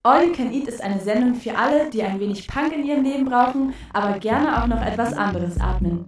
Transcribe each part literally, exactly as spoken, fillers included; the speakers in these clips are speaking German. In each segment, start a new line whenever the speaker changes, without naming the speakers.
All You Can Eat ist eine Sendung für alle, die ein wenig Punk in ihrem Leben brauchen, aber gerne auch noch etwas anderes atmen.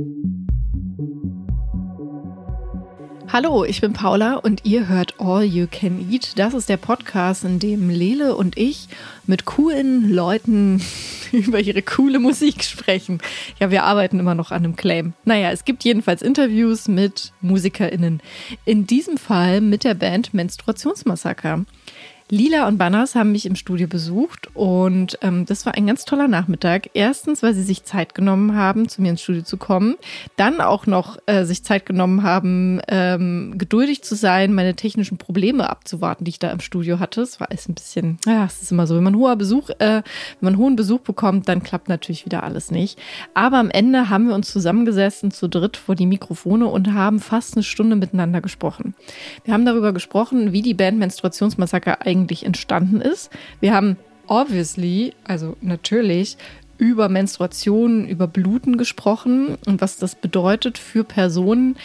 Hallo, ich bin Paula und ihr hört All You Can Eat. Das ist der Podcast, in dem Lele und ich mit coolen Leuten über ihre coole Musik sprechen. Ja, wir arbeiten immer noch an einem Claim. Naja, es gibt jedenfalls Interviews mit MusikerInnen. In diesem Fall mit der Band Menstruationsmassaker. Lila und Banas haben mich im Studio besucht und ähm, das war ein ganz toller Nachmittag. Erstens, weil sie sich Zeit genommen haben, zu mir ins Studio zu kommen. Dann auch noch äh, sich Zeit genommen haben, ähm, geduldig zu sein, meine technischen Probleme abzuwarten, die ich da im Studio hatte. Es war alles ein bisschen, ja, es ist immer so, wenn man hoher Besuch, äh, wenn man hohen Besuch bekommt, dann klappt natürlich wieder alles nicht. Aber am Ende haben wir uns zusammengesessen, zu dritt vor die Mikrofone und haben fast eine Stunde miteinander gesprochen. Wir haben darüber gesprochen, wie die Band Menstruationsmassaker eigentlich entstanden ist. Wir haben obviously, also natürlich, über Menstruation, über Bluten gesprochen und was das bedeutet für Personen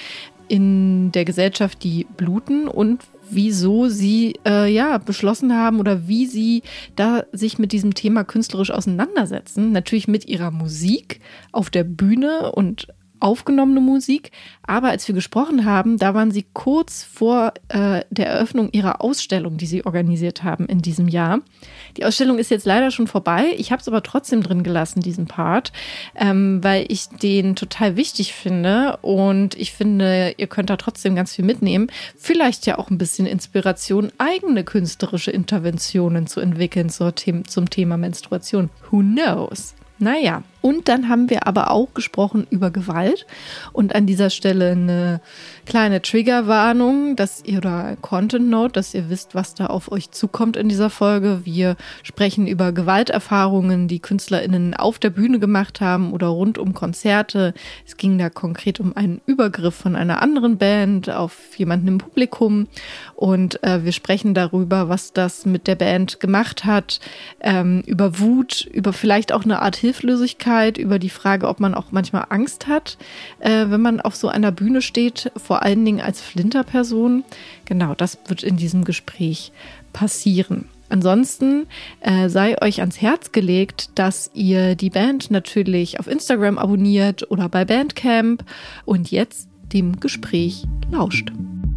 in der Gesellschaft, die bluten und wieso sie äh, ja beschlossen haben oder wie sie da sich mit diesem Thema künstlerisch auseinandersetzen. Natürlich mit ihrer Musik auf der Bühne und aufgenommene Musik, aber als wir gesprochen haben, da waren sie kurz vor äh, der Eröffnung ihrer Ausstellung, die sie organisiert haben in diesem Jahr. Die Ausstellung ist jetzt leider schon vorbei, ich habe es aber trotzdem drin gelassen, diesen Part, ähm, weil ich den total wichtig finde und ich finde, ihr könnt da trotzdem ganz viel mitnehmen, vielleicht ja auch ein bisschen Inspiration, eigene künstlerische Interventionen zu entwickeln zur The- zum Thema Menstruation. Who knows? Naja, und dann haben wir aber auch gesprochen über Gewalt und an dieser Stelle eine kleine Triggerwarnung, dass ihr oder Content Note, dass ihr wisst, was da auf euch zukommt in dieser Folge. Wir sprechen über Gewalterfahrungen, die KünstlerInnen auf der Bühne gemacht haben oder rund um Konzerte. Es ging da konkret um einen Übergriff von einer anderen Band auf jemanden im Publikum und äh, wir sprechen darüber, was das mit der Band gemacht hat, ähm, über Wut, über vielleicht auch eine Art Hilflosigkeit, über die Frage, ob man auch manchmal Angst hat, äh, wenn man auf so einer Bühne steht, vor allen Dingen als Flinterperson. Genau, das wird in diesem Gespräch passieren. Ansonsten äh, sei euch ans Herz gelegt, dass ihr die Band natürlich auf Instagram abonniert oder bei Bandcamp und jetzt dem Gespräch lauscht.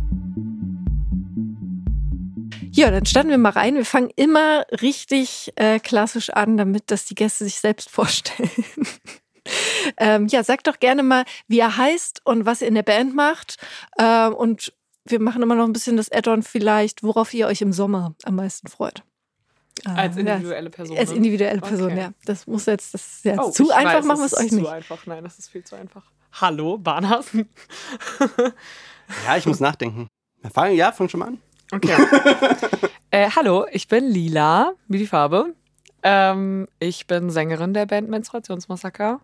Ja, dann starten wir mal rein. Wir fangen immer richtig äh, klassisch an, damit dass die Gäste sich selbst vorstellen. ähm, ja, sagt doch gerne mal, wie ihr heißt und was ihr in der Band macht. Ähm, und wir machen immer noch ein bisschen das Add-on vielleicht, worauf ihr euch im Sommer am meisten freut.
Als individuelle Person.
Als individuelle Person, okay. Ja. Das muss jetzt, das ist jetzt
oh,
zu einfach,
weiß,
machen wir es euch nicht.
Zu einfach, nein, das ist viel zu einfach. Hallo, Banas.
Ja, ich muss nachdenken. Ja, fang schon mal an.
Okay. äh, hallo, ich bin Lila, wie die Farbe. Ähm, ich bin Sängerin der Band Menstruationsmassaker.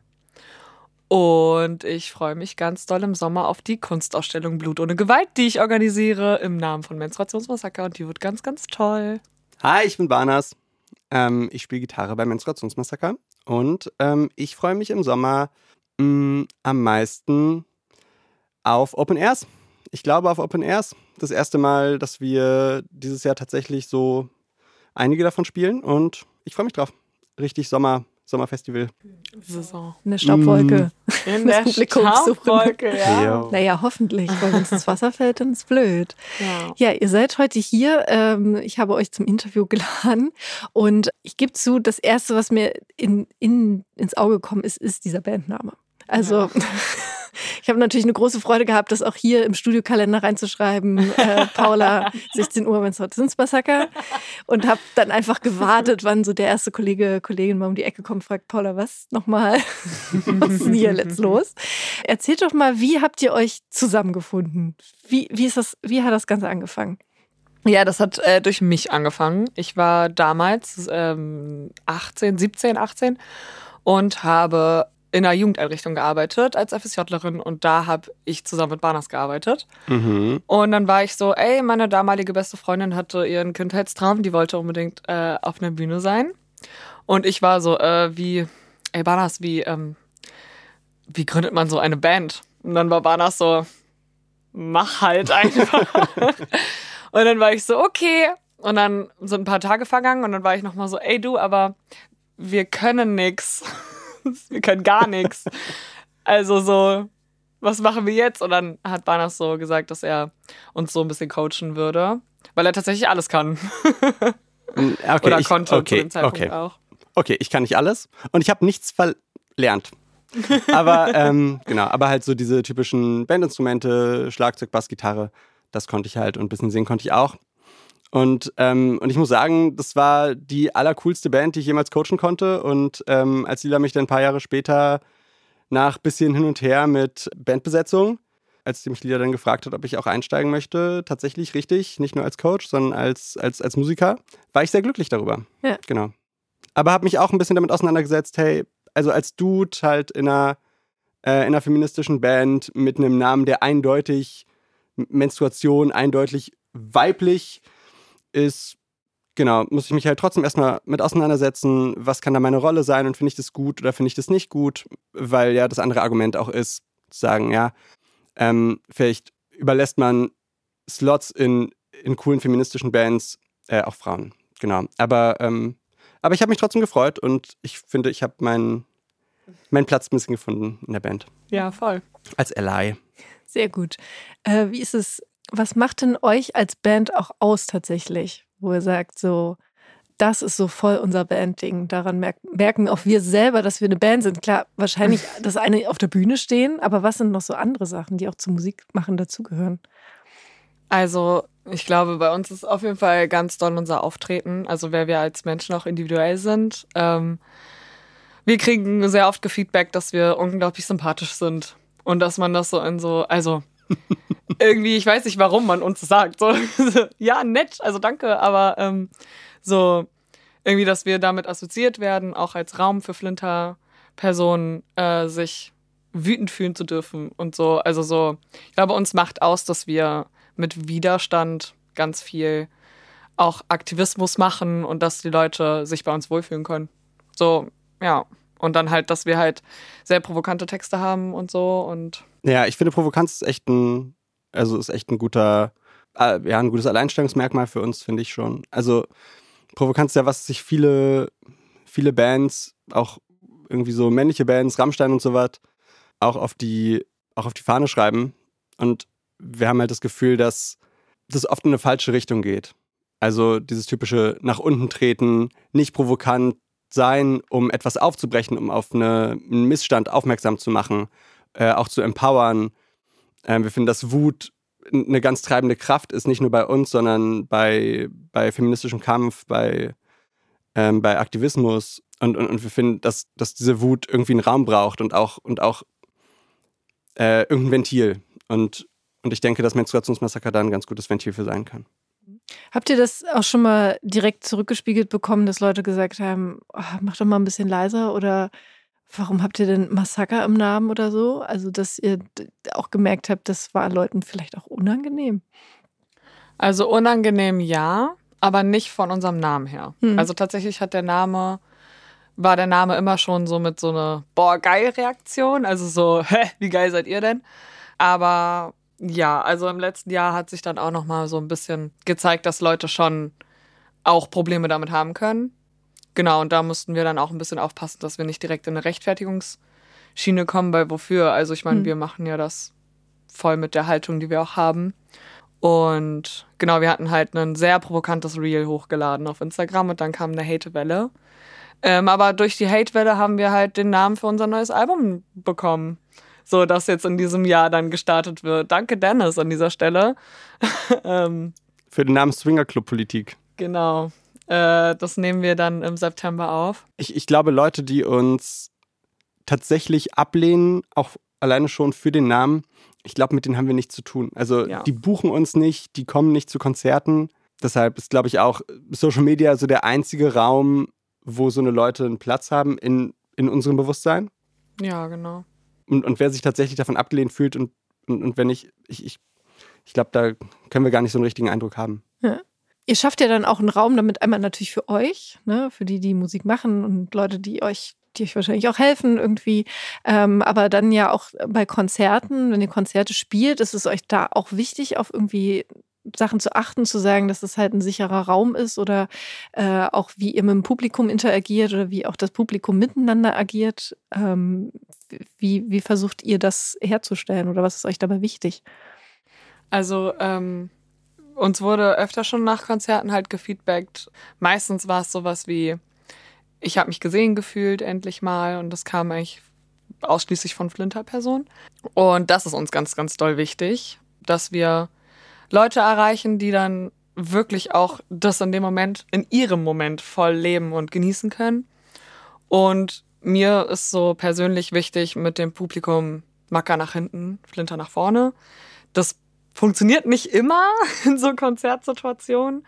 Und ich freue mich ganz doll im Sommer auf die Kunstausstellung Blut ohne Gewalt, die ich organisiere im Namen von Menstruationsmassaker. Und die wird ganz, ganz toll.
Hi, ich bin Banas. Ähm, ich spiele Gitarre bei Menstruationsmassaker. Und ähm, ich freue mich im Sommer mh, am meisten auf Open Airs. Ich glaube auf Open Airs. Das erste Mal, dass wir dieses Jahr tatsächlich so einige davon spielen und ich freue mich drauf. Richtig Sommer, Sommerfestival.
Saison.
Eine Staubwolke.
Mm. In der Staubwolke, ja.
ja. Naja, hoffentlich, weil wenn es ins Wasser fällt, dann ist es blöd.
Ja.
Ja, ihr seid heute hier. Ähm, ich habe euch zum Interview geladen und ich gebe zu, das Erste, was mir in, in, ins Auge gekommen ist, ist dieser Bandname. Also... Ja. Ich habe natürlich eine große Freude gehabt, das auch hier im Studiokalender reinzuschreiben. Äh, Paula, sechzehn Uhr, Menstruationsmassaker. Und habe dann einfach gewartet, wann so der erste Kollege, Kollegin mal um die Ecke kommt und fragt, Paula, was nochmal? Was ist denn hier jetzt los? Erzählt doch mal, wie habt ihr euch zusammengefunden? Wie, wie, ist das, wie hat das Ganze angefangen?
Ja, das hat äh, durch mich angefangen. Ich war damals ähm, achtzehn, siebzehn, achtzehn und habe in einer Jugendeinrichtung gearbeitet als FSJlerin und da habe ich zusammen mit Banas gearbeitet.
Mhm.
Und dann war ich so, ey, meine damalige beste Freundin hatte ihren Kindheitstraum, die wollte unbedingt äh, auf einer Bühne sein. Und ich war so, äh, wie, ey Banas, wie, ähm, wie gründet man so eine Band? Und dann war Banas so, mach halt einfach. Und dann war ich so, okay, Und dann sind ein paar Tage vergangen und dann war ich nochmal so, ey du, aber wir können nix. Wir können gar nichts. Also so, was machen wir jetzt? Und dann hat Banas so gesagt, dass er uns so ein bisschen coachen würde, weil er tatsächlich alles kann.
Okay,
Oder
ich,
konnte
okay,
zu dem Zeitpunkt
okay.
auch.
Okay, ich kann nicht alles und ich habe nichts verlernt. Aber ähm, genau, aber halt so diese typischen Bandinstrumente, Schlagzeug, Bass, Gitarre, das konnte ich halt und ein bisschen singen konnte ich auch. Und, ähm, und ich muss sagen, das war die allercoolste Band, die ich jemals coachen konnte. Und ähm, als Lila mich dann ein paar Jahre später nach bisschen hin und her mit Bandbesetzung, als mich Lila dann gefragt hat, ob ich auch einsteigen möchte, tatsächlich richtig, nicht nur als Coach, sondern als, als, als Musiker, war ich sehr glücklich darüber.
Ja.
Genau. Aber habe mich auch ein bisschen damit auseinandergesetzt, hey, also als Dude halt in einer, äh, in einer feministischen Band mit einem Namen, der eindeutig Menstruation, eindeutig weiblich ist, genau, muss ich mich halt trotzdem erstmal mit auseinandersetzen, was kann da meine Rolle sein und finde ich das gut oder finde ich das nicht gut, weil ja das andere Argument auch ist, zu sagen, ja, ähm, vielleicht überlässt man Slots in, in coolen feministischen Bands äh, auch Frauen, genau, aber, ähm, aber ich habe mich trotzdem gefreut und ich finde, ich habe meinen meinen Platz ein bisschen gefunden in der Band.
Ja, voll.
Als Ally.
Sehr gut. Äh, wie ist es, was macht denn euch als Band auch aus tatsächlich? Wo ihr sagt, so, das ist so voll unser Bandding. Daran merk- merken auch wir selber, dass wir eine Band sind. Klar, wahrscheinlich das eine auf der Bühne stehen, aber was sind noch so andere Sachen, die auch zum Musikmachen dazugehören?
Also ich glaube, bei uns ist auf jeden Fall ganz doll unser Auftreten, also wer wir als Menschen auch individuell sind. Ähm, wir kriegen sehr oft Feedback, dass wir unglaublich sympathisch sind und dass man das so in so, also irgendwie, ich weiß nicht, warum man uns das sagt. So, ja, nett, also danke, aber ähm, so irgendwie, dass wir damit assoziiert werden, auch als Raum für Flinter-Personen, äh, sich wütend fühlen zu dürfen und so. Also so, ich glaube, uns macht aus, dass wir mit Widerstand ganz viel auch Aktivismus machen und dass die Leute sich bei uns wohlfühlen können. So, ja. Und dann halt, dass wir halt sehr provokante Texte haben und so und
Ja, ich finde, Provokanz ist echt ein, also ist echt ein guter, äh, ja, ein gutes Alleinstellungsmerkmal für uns, finde ich schon. Also Provokanz ist ja was, sich viele, viele Bands, auch irgendwie so männliche Bands, Rammstein und so was, auch auf die, auch auf die Fahne schreiben. Und wir haben halt das Gefühl, dass das oft in eine falsche Richtung geht. Also dieses typische nach unten treten, nicht provokant sein, um etwas aufzubrechen, um auf eine, einen Missstand aufmerksam zu machen, äh, auch zu empowern. Äh, wir finden, dass Wut eine ganz treibende Kraft ist, nicht nur bei uns, sondern bei, bei feministischem Kampf, bei, ähm, bei Aktivismus. Und, und, und wir finden, dass, dass diese Wut irgendwie einen Raum braucht und auch, und auch äh, irgendein Ventil. Und, und ich denke, dass Menstruationsmassaker da ein ganz gutes Ventil für sein kann.
Habt ihr das auch schon mal direkt zurückgespiegelt bekommen, dass Leute gesagt haben, oh, mach doch mal ein bisschen leiser oder warum habt ihr denn Massaker im Namen oder so? Also, dass ihr auch gemerkt habt, das war Leuten vielleicht auch unangenehm.
Also unangenehm ja, aber nicht von unserem Namen her.
Hm.
Also tatsächlich hat der Name, war der Name immer schon so mit so einer boah, geil Reaktion. Also so, hä, wie geil seid ihr denn? Aber ja, also im letzten Jahr hat sich dann auch nochmal so ein bisschen gezeigt, dass Leute schon auch Probleme damit haben können. Genau, und da mussten wir dann auch ein bisschen aufpassen, dass wir nicht direkt in eine Rechtfertigungsschiene kommen, weil wofür? Also ich meine,
Hm.
wir machen ja das voll mit der Haltung, die wir auch haben. Und genau, wir hatten halt ein sehr provokantes Reel hochgeladen auf Instagram und dann kam eine Hatewelle. Ähm, aber durch die Hatewelle haben wir halt den Namen für unser neues Album bekommen. So, das jetzt in diesem Jahr dann gestartet wird. Danke, Dennis, an dieser Stelle. ähm,
Für den Namen Swinger Club Politik.
genau. Äh, das nehmen wir dann im September auf.
Ich, ich glaube, Leute, die uns tatsächlich ablehnen, auch alleine schon für den Namen, ich glaube, mit denen haben wir nichts zu tun. Also
Ja.
die buchen uns nicht, die kommen nicht zu Konzerten. Deshalb ist, glaube ich, auch Social Media so der einzige Raum, wo so eine Leute einen Platz haben in, in unserem Bewusstsein.
Ja, genau.
Und, und wer sich tatsächlich davon abgelehnt fühlt und, und, und wenn nicht, ich, ich, ich glaube, da können wir gar nicht so einen richtigen Eindruck haben.
Ja. Ihr schafft ja dann auch einen Raum, damit einmal natürlich für euch, ne, für die, die Musik machen und Leute, die euch, die euch wahrscheinlich auch helfen irgendwie. Ähm, aber dann ja auch bei Konzerten, wenn ihr Konzerte spielt, ist es euch da auch wichtig, auf irgendwie Sachen zu achten, zu sagen, dass es halt ein sicherer Raum ist oder äh, auch wie ihr mit dem Publikum interagiert oder wie auch das Publikum miteinander agiert? Ähm, wie, wie versucht ihr das herzustellen oder was ist euch dabei wichtig?
Also ähm, uns wurde öfter schon nach Konzerten halt gefeedbackt. Meistens war es sowas wie, ich habe mich gesehen gefühlt endlich mal und das kam eigentlich ausschließlich von Flinter-Personen. Und das ist uns ganz, ganz doll wichtig, dass wir Leute erreichen, die dann wirklich auch das in dem Moment, in ihrem Moment voll leben und genießen können. Und mir ist so persönlich wichtig mit dem Publikum Macker nach hinten, Flinter nach vorne. Das funktioniert nicht immer in so Konzertsituationen,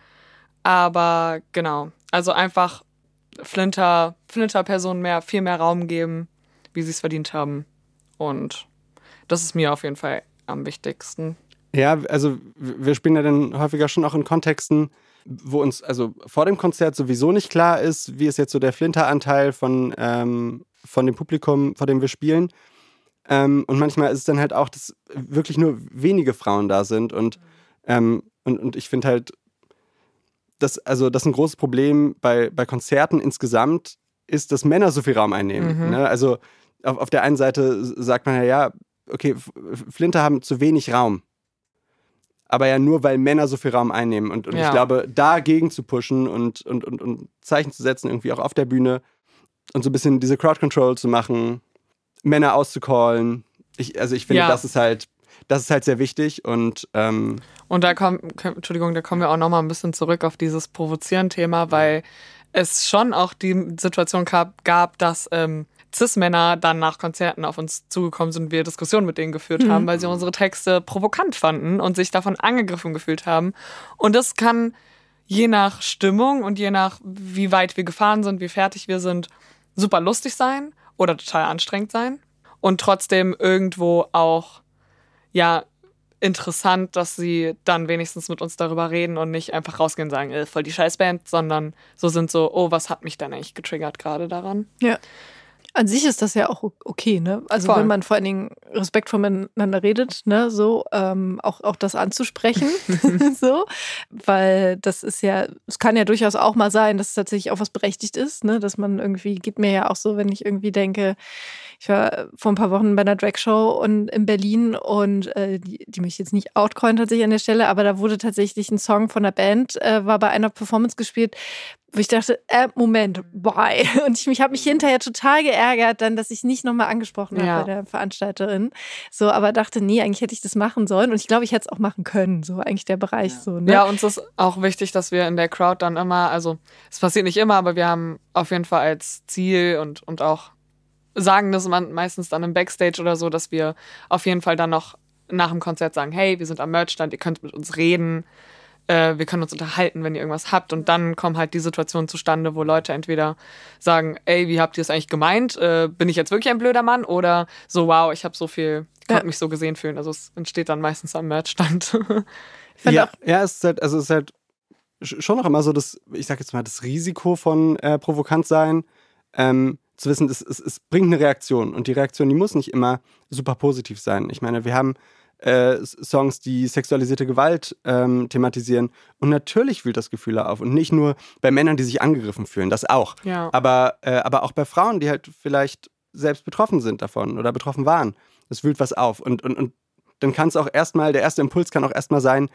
aber genau, also einfach Flinter, Flinter-Personen mehr, viel mehr Raum geben, wie sie es verdient haben. Und das ist mir auf jeden Fall am wichtigsten.
Ja, also wir spielen ja dann häufiger schon auch in Kontexten, wo uns also vor dem Konzert sowieso nicht klar ist, wie ist jetzt so der Flinter-Anteil von, ähm, von dem Publikum, vor dem wir spielen. Ähm, und manchmal ist es dann halt auch, dass wirklich nur wenige Frauen da sind. Und, ähm, und, und ich finde halt, dass, also, dass ein großes Problem bei, bei Konzerten insgesamt ist, dass Männer so viel Raum einnehmen.
Mhm.
Ne? Also auf, auf der einen Seite sagt man ja, ja, okay, Flinter haben zu wenig Raum. Aber ja nur, weil Männer so viel Raum einnehmen. Und, und
Ja.
ich glaube, dagegen zu pushen und, und, und, und Zeichen zu setzen, irgendwie auch auf der Bühne und so ein bisschen diese Crowd-Control zu machen, Männer auszucallen. Ich, also ich finde,
Ja.
das ist halt, das ist halt sehr wichtig. Und ähm,
Und da kommen, Entschuldigung, da kommen wir auch nochmal ein bisschen zurück auf dieses Provozieren-Thema, weil es schon auch die Situation gab, gab dass ähm, Cis-Männer dann nach Konzerten auf uns zugekommen sind und wir Diskussionen mit denen geführt
Mhm.
haben, weil sie unsere Texte provokant fanden und sich davon angegriffen gefühlt haben. Und das kann je nach Stimmung und je nach wie weit wir gefahren sind, wie fertig wir sind, super lustig sein oder total anstrengend sein. Und trotzdem irgendwo auch, ja, interessant, dass sie dann wenigstens mit uns darüber reden und nicht einfach rausgehen und sagen, äh, voll die Scheißband, sondern so sind so, oh, was hat mich denn eigentlich getriggert gerade daran?
Ja. An sich ist das ja auch okay, ne? Also
Voll.
wenn man vor allen Dingen respektvoll miteinander redet, ne, so ähm, auch, auch das anzusprechen, so, weil das ist ja, es kann ja durchaus auch mal sein, dass es tatsächlich auch was berechtigt ist, ne, dass man irgendwie, geht mir ja auch so, wenn ich irgendwie denke, ich war vor ein paar Wochen bei einer Dragshow und in Berlin und äh, die, die mich jetzt nicht outcallen tatsächlich an der Stelle, aber da wurde tatsächlich ein Song von der Band, äh, war bei einer Performance gespielt, wo ich dachte, äh, Moment, why? Und ich mich habe mich hinterher total geärgert, dann, dass ich nicht nochmal angesprochen habe
Ja.
bei der Veranstalterin. So, aber dachte, nee, eigentlich hätte ich das machen sollen. Und ich glaube, ich hätte es auch machen können. So, eigentlich der Bereich so, ne?
Ja, uns ist auch wichtig, dass wir in der Crowd dann immer, also es passiert nicht immer, aber wir haben auf jeden Fall als Ziel und, und auch sagen das man meistens dann im Backstage oder so, dass wir auf jeden Fall dann noch nach dem Konzert sagen, hey, wir sind am Merchstand, ihr könnt mit uns reden, äh, wir können uns unterhalten, wenn ihr irgendwas habt. Und dann kommen halt die Situationen zustande, wo Leute entweder sagen, ey, wie habt ihr es eigentlich gemeint? Äh, bin ich jetzt wirklich ein blöder Mann? Oder so, wow, ich habe so viel, ich konnte
Ja.
mich so gesehen fühlen. Also es entsteht dann meistens am Merchstand.
Ich fand
ja,
auch,
ja, es ist halt, also es ist halt sch- schon noch immer so das, ich sag jetzt mal, das Risiko von äh, provokant sein, ähm, zu wissen, es, es, es bringt eine Reaktion und die Reaktion, die muss nicht immer super positiv sein. Ich meine, wir haben äh, Songs, die sexualisierte Gewalt ähm, thematisieren und natürlich wühlt das Gefühle auf und nicht nur bei Männern, die sich angegriffen fühlen, das auch,
Ja.
aber, äh, aber auch bei Frauen, die halt vielleicht selbst betroffen sind davon oder betroffen waren. Es wühlt was auf und, und, und dann kann es auch erstmal, der erste Impuls kann auch erstmal sein,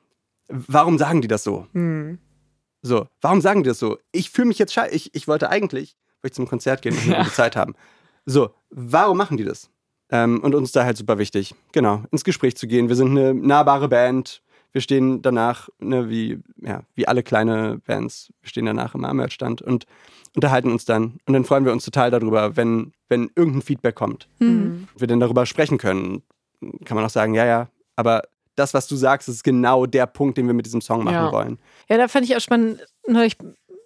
warum sagen die das so?
Hm.
So, warum sagen die das so? Ich fühle mich jetzt scheiße. Ich, ich wollte eigentlich, wollte ich zum Konzert gehen und eine
Ja.
gute Zeit haben. So, warum machen die das? Ähm, und uns da halt super wichtig, genau, ins Gespräch zu gehen. Wir sind eine nahbare Band. Wir stehen danach, ne, wie, ja, wie alle kleine Bands, wir stehen danach immer am Merchstand und unterhalten uns dann. Und dann freuen wir uns total darüber, wenn, wenn irgendein Feedback kommt.
hm.
Wir dann darüber sprechen können. Kann man auch sagen, ja, ja, aber das, was du sagst, ist genau der Punkt, den wir mit diesem Song machen
Ja.
wollen.
Ja, da fand ich auch spannend, neulich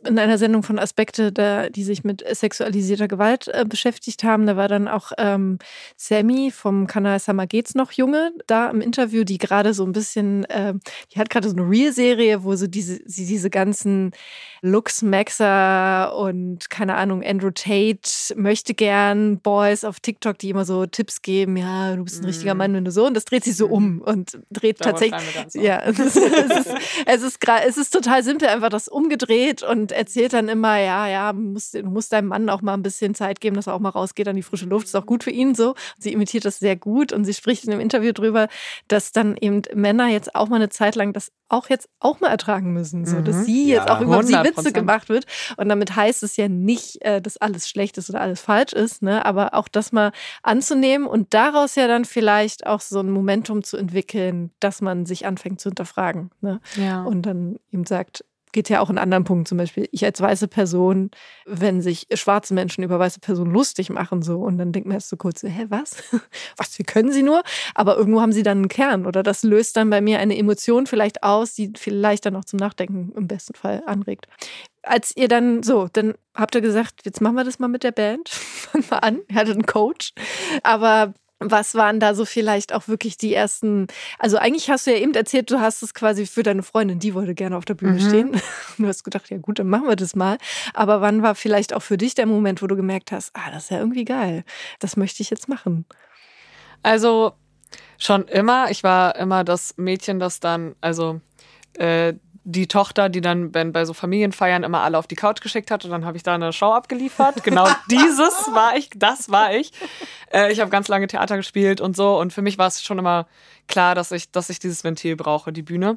in einer Sendung von Aspekte, da, die sich mit sexualisierter Gewalt äh, beschäftigt haben. Da war dann auch ähm, Sammy vom Kanal Summer geht's noch Junge da im Interview, die gerade so ein bisschen, äh, die hat gerade so eine Reel-Serie, wo so diese, sie diese ganzen Lux Maxer und keine Ahnung, Andrew Tate möchte gern Boys auf TikTok, die immer so Tipps geben, ja, du bist ein mm. richtiger Mann, wenn du so, und das dreht sich so um und dreht da tatsächlich, ja, es ist, es ist, es ist, es ist total simpel, einfach das umgedreht und erzählt dann immer, ja, ja, musst, du musst deinem Mann auch mal ein bisschen Zeit geben, dass er auch mal rausgeht an die frische Luft, ist auch gut für ihn so. Sie imitiert das sehr gut und sie spricht in einem Interview drüber, dass dann eben Männer jetzt auch mal eine Zeit lang das auch jetzt auch mal ertragen müssen, so, dass sie jetzt ja, auch über sie Witze gemacht wird. Und damit heißt es ja nicht, dass alles schlecht ist oder alles falsch ist, ne? Aber auch das mal anzunehmen und daraus ja dann vielleicht auch so ein Momentum zu entwickeln, dass man sich anfängt zu hinterfragen, ne? Ja. Und dann ihm sagt, geht ja auch in anderen Punkten, zum Beispiel ich als weiße Person, wenn sich schwarze Menschen über weiße Personen lustig machen so und dann denkt man erst so kurz, hä, was? Was, wie können sie nur? Aber irgendwo haben sie dann einen Kern oder das löst dann bei mir eine Emotion vielleicht aus, die vielleicht dann auch zum Nachdenken im besten Fall anregt. Als ihr dann so, dann habt ihr gesagt, jetzt machen wir das mal mit der Band, fangen wir an, ihr hattet einen Coach, aber was waren da so vielleicht auch wirklich die ersten, also eigentlich hast du ja eben erzählt, du hast es quasi für deine Freundin, die wollte gerne auf der Bühne mhm. stehen. Du hast gedacht, ja gut, dann machen wir das mal. Aber wann war vielleicht auch für dich der Moment, wo du gemerkt hast, ah, das ist ja irgendwie geil, das möchte ich jetzt machen?
Also schon immer, ich war immer das Mädchen, das dann, also äh, die Tochter, die dann wenn bei so Familienfeiern immer alle auf die Couch geschickt hat und dann habe ich da eine Show abgeliefert. Genau dieses war ich, das war ich. Äh, ich habe ganz lange Theater gespielt und so und für mich war es schon immer klar, dass ich, dass ich dieses Ventil brauche, die Bühne.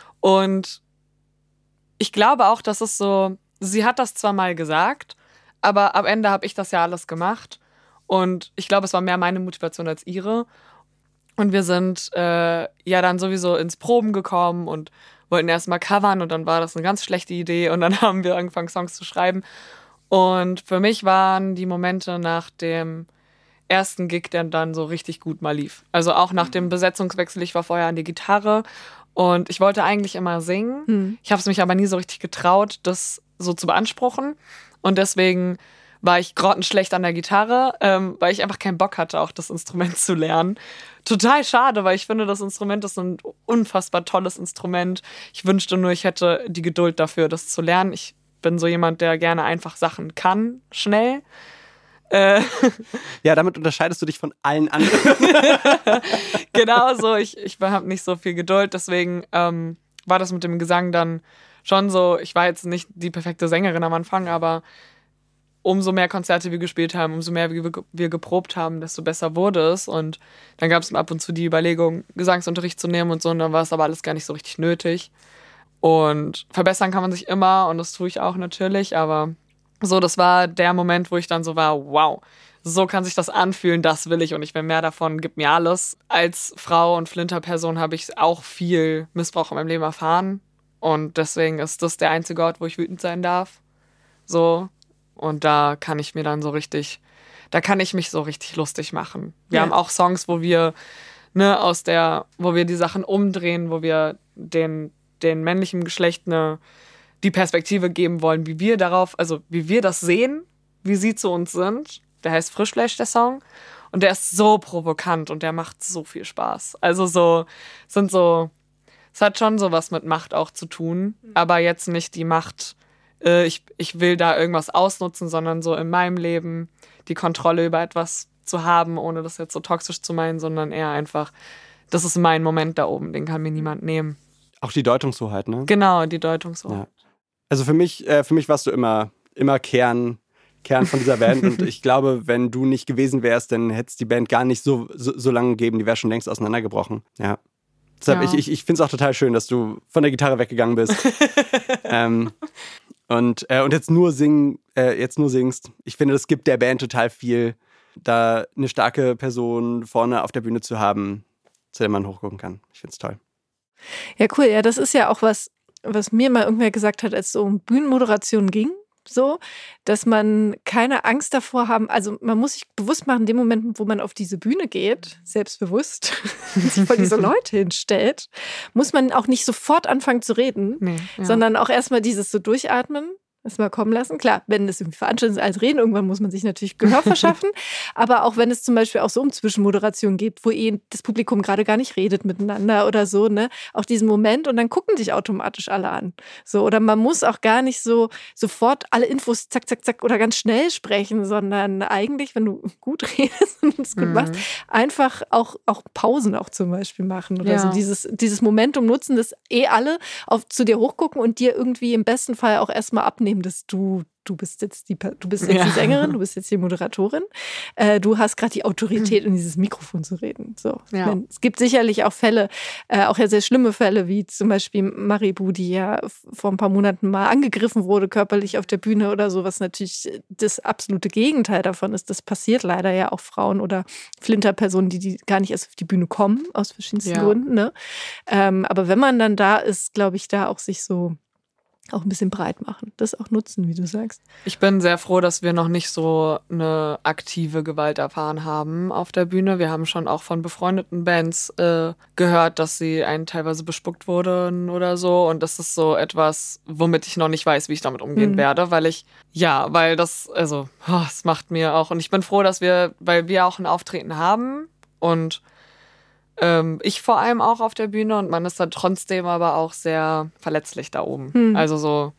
Und ich glaube auch, dass es so, sie hat das zwar mal gesagt, aber am Ende habe ich das ja alles gemacht und ich glaube, es war mehr meine Motivation als ihre. Und wir sind äh, ja dann sowieso ins Proben gekommen und wollten erstmal covern und dann war das eine ganz schlechte Idee und dann haben wir angefangen, Songs zu schreiben. Und für mich waren die Momente nach dem ersten Gig, der dann so richtig gut mal lief. Also auch nach dem Besetzungswechsel, ich war vorher an die Gitarre und ich wollte eigentlich immer singen. Hm. Ich habe es mich aber nie so richtig getraut, das so zu beanspruchen. Und deswegen war ich grottenschlecht an der Gitarre, ähm, weil ich einfach keinen Bock hatte, auch das Instrument zu lernen. Total schade, weil ich finde, das Instrument ist ein unfassbar tolles Instrument. Ich wünschte nur, ich hätte die Geduld dafür, das zu lernen. Ich bin so jemand, der gerne einfach Sachen kann, schnell. Äh.
Ja, damit unterscheidest du dich von allen anderen.
Genau so, ich, ich habe nicht so viel Geduld, deswegen ähm, war das mit dem Gesang dann schon so, ich war jetzt nicht die perfekte Sängerin am Anfang, aber umso mehr Konzerte wir gespielt haben, umso mehr wir, wir geprobt haben, desto besser wurde es. Und dann gab es ab und zu die Überlegung, Gesangsunterricht zu nehmen und so. Und dann war es aber alles gar nicht so richtig nötig. Und verbessern kann man sich immer und das tue ich auch natürlich. Aber so, das war der Moment, wo ich dann so war, wow, so kann sich das anfühlen, das will ich und ich will mehr davon, gib mir alles. Als Frau und Flinterperson habe ich auch viel Missbrauch in meinem Leben erfahren. Und deswegen ist das der einzige Ort, wo ich wütend sein darf. So. Und da kann ich mir dann so richtig, da kann ich mich so richtig lustig machen. Wir ja. haben auch Songs, wo wir, ne, aus der, wo wir die Sachen umdrehen, wo wir den, den männlichen Geschlecht eine, die Perspektive geben wollen, wie wir darauf, also wie wir das sehen, wie sie zu uns sind. Der heißt Frischfleisch, der Song. Und der ist so provokant und der macht so viel Spaß. Also so, sind so, es hat schon sowas mit Macht auch zu tun, aber jetzt nicht die Macht, Ich, ich will da irgendwas ausnutzen, sondern so in meinem Leben die Kontrolle über etwas zu haben, ohne das jetzt so toxisch zu meinen, sondern eher einfach, das ist mein Moment da oben, den kann mir niemand nehmen.
Auch die Deutungshoheit, ne?
Genau, die Deutungshoheit.
Ja. Also für mich, äh, für mich warst du immer, immer Kern, Kern von dieser Band und ich glaube, wenn du nicht gewesen wärst, dann hätte es die Band gar nicht so, so, so lange gegeben, die wäre schon längst auseinandergebrochen. Ja. Deshalb, ja. ich, ich, ich finde es auch total schön, dass du von der Gitarre weggegangen bist. ähm, Und, äh, und jetzt nur singen, äh, jetzt nur singst. Ich finde, das gibt der Band total viel, da eine starke Person vorne auf der Bühne zu haben, zu der man hochgucken kann. Ich finde es toll.
Ja, cool. Ja, das ist ja auch was, was mir mal irgendwer gesagt hat, als es um Bühnenmoderation ging. So, dass man keine Angst davor haben, also man muss sich bewusst machen, in dem Moment, wo man auf diese Bühne geht, selbstbewusst, sich vor diese Leute hinstellt, muss man auch nicht sofort anfangen zu reden, nee, ja. sondern auch erstmal dieses so durchatmen Das mal kommen lassen. Klar, wenn es irgendwie veranstaltet ist als Reden, irgendwann muss man sich natürlich Gehör verschaffen. Aber auch wenn es zum Beispiel auch so um Zwischenmoderation geht, wo eh das Publikum gerade gar nicht redet miteinander oder so, ne? Auch diesen Moment und dann gucken dich automatisch alle an. So, oder man muss auch gar nicht so sofort alle Infos zack, zack, zack oder ganz schnell sprechen, sondern eigentlich, wenn du gut redest und es gut mhm. machst, einfach auch, auch Pausen auch zum Beispiel machen oder ja. so. Dieses, dieses Momentum nutzen, dass eh alle auf, zu dir hochgucken und dir irgendwie im besten Fall auch erstmal abnehmen, dass du, du bist jetzt die, du bist jetzt ja. die Sängerin, du bist jetzt die Moderatorin. Äh, du hast gerade die Autorität, in dieses Mikrofon zu reden. So. Ja. Meine, es gibt sicherlich auch Fälle, äh, auch ja sehr schlimme Fälle, wie zum Beispiel Maribu, die ja vor ein paar Monaten mal angegriffen wurde, körperlich auf der Bühne oder so, was natürlich das absolute Gegenteil davon ist. Das passiert leider ja auch Frauen oder Flinterpersonen, die, die gar nicht erst auf die Bühne kommen, aus verschiedensten ja. Gründen. Ne? Ähm, aber wenn man dann da ist, glaube ich, da auch sich so auch ein bisschen breit machen, das auch nutzen, wie du sagst.
Ich bin sehr froh, dass wir noch nicht so eine aktive Gewalt erfahren haben auf der Bühne. Wir haben schon auch von befreundeten Bands äh, gehört, dass sie einen teilweise bespuckt wurden oder so. Und das ist so etwas, womit ich noch nicht weiß, wie ich damit umgehen mhm. werde, weil ich, ja, weil das, also, oh, es macht mir auch, und ich bin froh, dass wir, weil wir auch ein Auftreten haben und Ähm, ich vor allem auch auf der Bühne und man ist dann trotzdem aber auch sehr verletzlich da oben. Hm. Also so,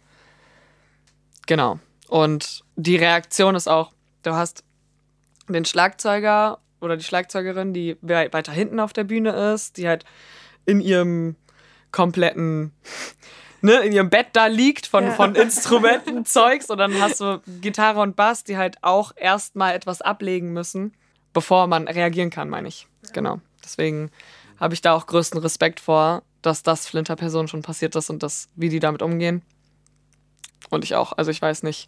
genau. Und die Reaktion ist auch, du hast den Schlagzeuger oder die Schlagzeugerin, die weiter hinten auf der Bühne ist, die halt in ihrem kompletten, ne, in ihrem Bett da liegt von, ja. von Instrumenten, Zeugs und dann hast du Gitarre und Bass, die halt auch erstmal etwas ablegen müssen, bevor man reagieren kann, meine ich. Ja. Genau. Deswegen habe ich da auch größten Respekt vor, dass das Flinter-Personen schon passiert ist und das, wie die damit umgehen. Und ich auch. Also ich weiß nicht,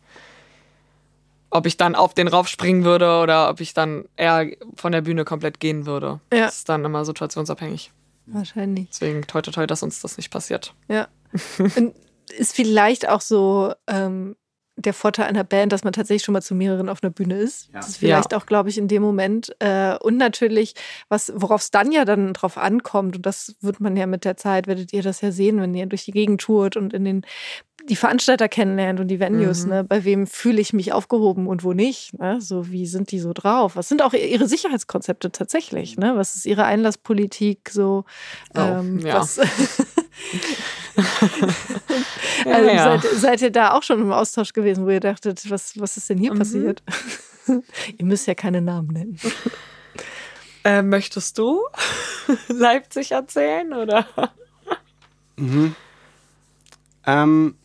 ob ich dann auf den raufspringen würde oder ob ich dann eher von der Bühne komplett gehen würde. Ja. Das ist dann immer situationsabhängig.
Wahrscheinlich.
Deswegen toi toi toi, dass uns das nicht passiert.
Ja. Und ist vielleicht auch so ähm, der Vorteil einer Band, dass man tatsächlich schon mal zu mehreren auf einer Bühne ist. Ja. Das ist vielleicht ja. auch, glaube ich, in dem Moment. Äh, und natürlich, was, worauf es dann ja dann drauf ankommt, und das wird man ja mit der Zeit, werdet ihr das ja sehen, wenn ihr durch die Gegend tourt und in den die Veranstalter kennenlernt und die Venues, mhm. ne? Bei wem fühle ich mich aufgehoben und wo nicht, ne? So, wie sind die so drauf? Was sind auch ihre Sicherheitskonzepte tatsächlich, ne? Was ist ihre Einlasspolitik so?
Oh, ähm, ja.
Was also ja. seid, seid ihr da auch schon im Austausch gewesen, wo ihr dachtet, was, was ist denn hier mhm. passiert? Ihr müsst ja keine Namen nennen.
Äh, möchtest du Leipzig erzählen, oder?
Mhm. Ähm,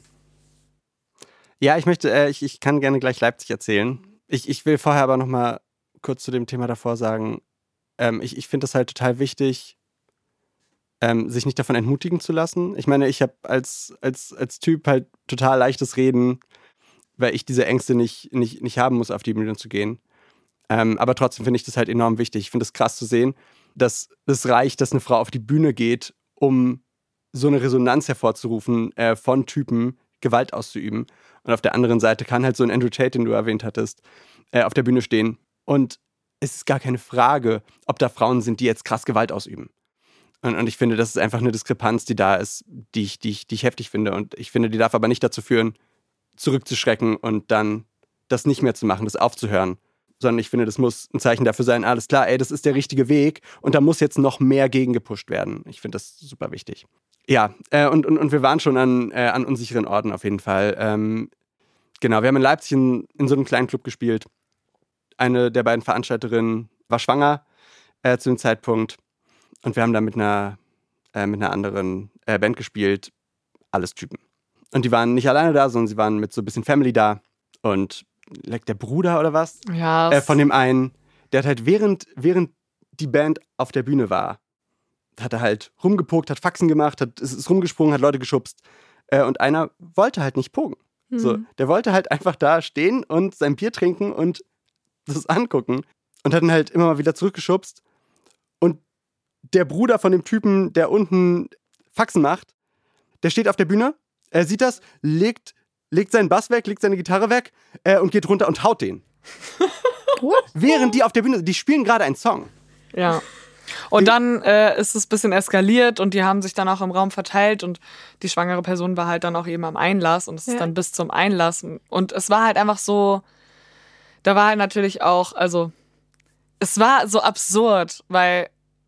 ja, ich möchte, äh, ich, ich kann gerne gleich Leipzig erzählen. Ich, ich will vorher aber noch mal kurz zu dem Thema davor sagen, ähm, ich, ich finde das halt total wichtig, ähm, sich nicht davon entmutigen zu lassen. Ich meine, ich habe als, als, als Typ halt total leichtes Reden, weil ich diese Ängste nicht, nicht, nicht haben muss, auf die Bühne zu gehen. Ähm, aber trotzdem finde ich das halt enorm wichtig. Ich finde es krass zu sehen, dass es reicht, dass eine Frau auf die Bühne geht, um so eine Resonanz hervorzurufen äh, von Typen, Gewalt auszuüben. Und auf der anderen Seite kann halt so ein Andrew Tate, den du erwähnt hattest, äh, auf der Bühne stehen. Und es ist gar keine Frage, ob da Frauen sind, die jetzt krass Gewalt ausüben. Und, und ich finde, das ist einfach eine Diskrepanz, die da ist, die ich, die, ich, die ich heftig finde. Und ich finde, die darf aber nicht dazu führen, zurückzuschrecken und dann das nicht mehr zu machen, das aufzuhören. Sondern ich finde, das muss ein Zeichen dafür sein, alles klar, ey, das ist der richtige Weg und da muss jetzt noch mehr gegengepusht werden. Ich finde das super wichtig. Ja, äh, und, und, und wir waren schon an, äh, an unsicheren Orten auf jeden Fall. Ähm, genau, wir haben in Leipzig in, in so einem kleinen Club gespielt. Eine der beiden Veranstalterinnen war schwanger äh, zu dem Zeitpunkt und wir haben da mit einer, äh, mit einer anderen äh, Band gespielt. Alles Typen. Und die waren nicht alleine da, sondern sie waren mit so ein bisschen Family da und der Bruder oder was?
Ja.
Äh, von dem einen, der hat halt während, während die Band auf der Bühne war, hat er halt rumgepokt, hat Faxen gemacht, hat, ist, ist rumgesprungen, hat Leute geschubst. Äh, und einer wollte halt nicht pogen. Mhm. So, der wollte halt einfach da stehen und sein Bier trinken und das angucken. Und hat dann halt immer mal wieder zurückgeschubst. Und der Bruder von dem Typen, der unten Faxen macht, der steht auf der Bühne, er sieht das, legt legt seinen Bass weg, legt seine Gitarre weg äh, und geht runter und haut den. Während die auf der Bühne, die spielen gerade einen Song.
Ja. Und dann äh, ist es ein bisschen eskaliert und die haben sich dann auch im Raum verteilt und die schwangere Person war halt dann auch eben am Einlass und es
Ja.
ist dann bis zum Einlass. Und es war halt einfach so, da war halt natürlich auch, also es war so absurd, weil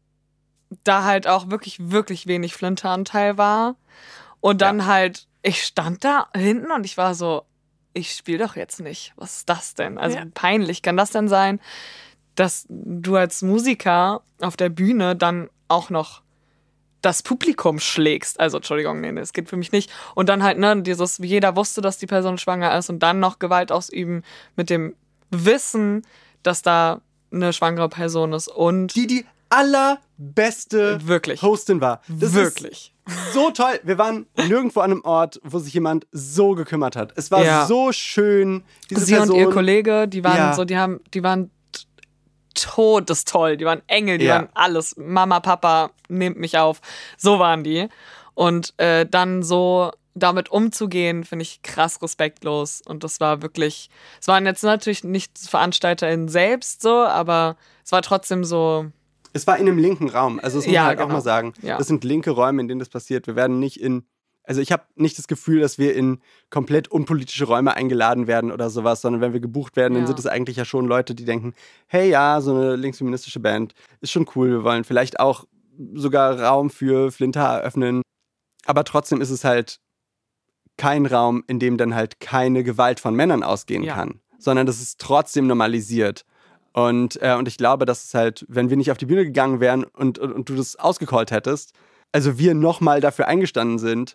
da halt auch wirklich, wirklich wenig Flinteranteil war. Und dann
Ja.
halt, ich stand da hinten und ich war so, ich spiele doch jetzt nicht. Was ist das denn? Also
Ja.
peinlich kann das denn sein, dass du als Musiker auf der Bühne dann auch noch das Publikum schlägst. Also, Entschuldigung, nee, das geht für mich nicht. Und dann halt, ne, dieses, wie jeder wusste, dass die Person schwanger ist und dann noch Gewalt ausüben mit dem Wissen, dass da eine schwangere Person ist und
Die die allerbeste
Wirklich.
Hostin war. Das
wirklich.
Ist so toll. Wir waren nirgendwo an einem Ort, wo sich jemand so gekümmert hat. Es war
Ja.
so schön. Diese
Sie
Person,
und ihr Kollege, die waren
Ja.
so, die haben, die waren t- todestoll, die waren Engel, die
Ja.
waren alles. Mama, Papa, nehmt mich auf. So waren die. Und äh, dann so damit umzugehen, finde ich krass respektlos. Und das war wirklich, es waren jetzt natürlich nicht VeranstalterInnen selbst so, aber es war trotzdem so,
Es war in einem linken Raum. Also das muss
Ja,
man halt auch
genau.
mal sagen.
Ja.
Das sind linke Räume, in denen das passiert. Wir werden nicht in... Also ich habe nicht das Gefühl, dass wir in komplett unpolitische Räume eingeladen werden oder sowas, sondern wenn wir gebucht werden, dann
Ja.
sind es eigentlich ja schon Leute, die denken, hey ja, so eine linksfeministische Band ist schon cool. Wir wollen vielleicht auch sogar Raum für Flinter eröffnen. Aber trotzdem ist es halt kein Raum, in dem dann halt keine Gewalt von Männern ausgehen
Ja.
kann, sondern das ist trotzdem normalisiert. Und, äh, und ich glaube, dass es halt, wenn wir nicht auf die Bühne gegangen wären und, und, und du das ausgecallt hättest, also wir nochmal dafür eingestanden sind,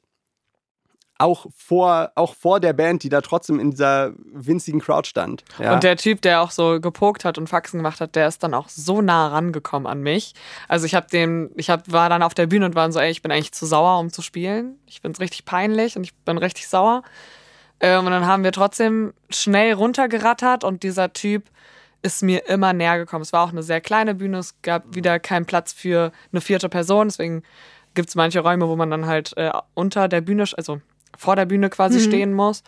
auch vor, auch vor der Band, die da trotzdem in dieser winzigen Crowd stand. Ja?
Und der Typ, der auch so gepokt hat und Faxen gemacht hat, der ist dann auch so nah rangekommen an mich. Also ich habe den, ich hab, war dann auf der Bühne und war so, ey, ich bin eigentlich zu sauer, um zu spielen. Ich find's richtig peinlich und ich bin richtig sauer. Ähm, und dann haben wir trotzdem schnell runtergerattert und dieser Typ ist mir immer näher gekommen. Es war auch eine sehr kleine Bühne, es gab wieder keinen Platz für eine vierte Person, deswegen gibt es manche Räume, wo man dann halt äh, unter der Bühne, also vor der Bühne quasi
Mhm.
stehen muss.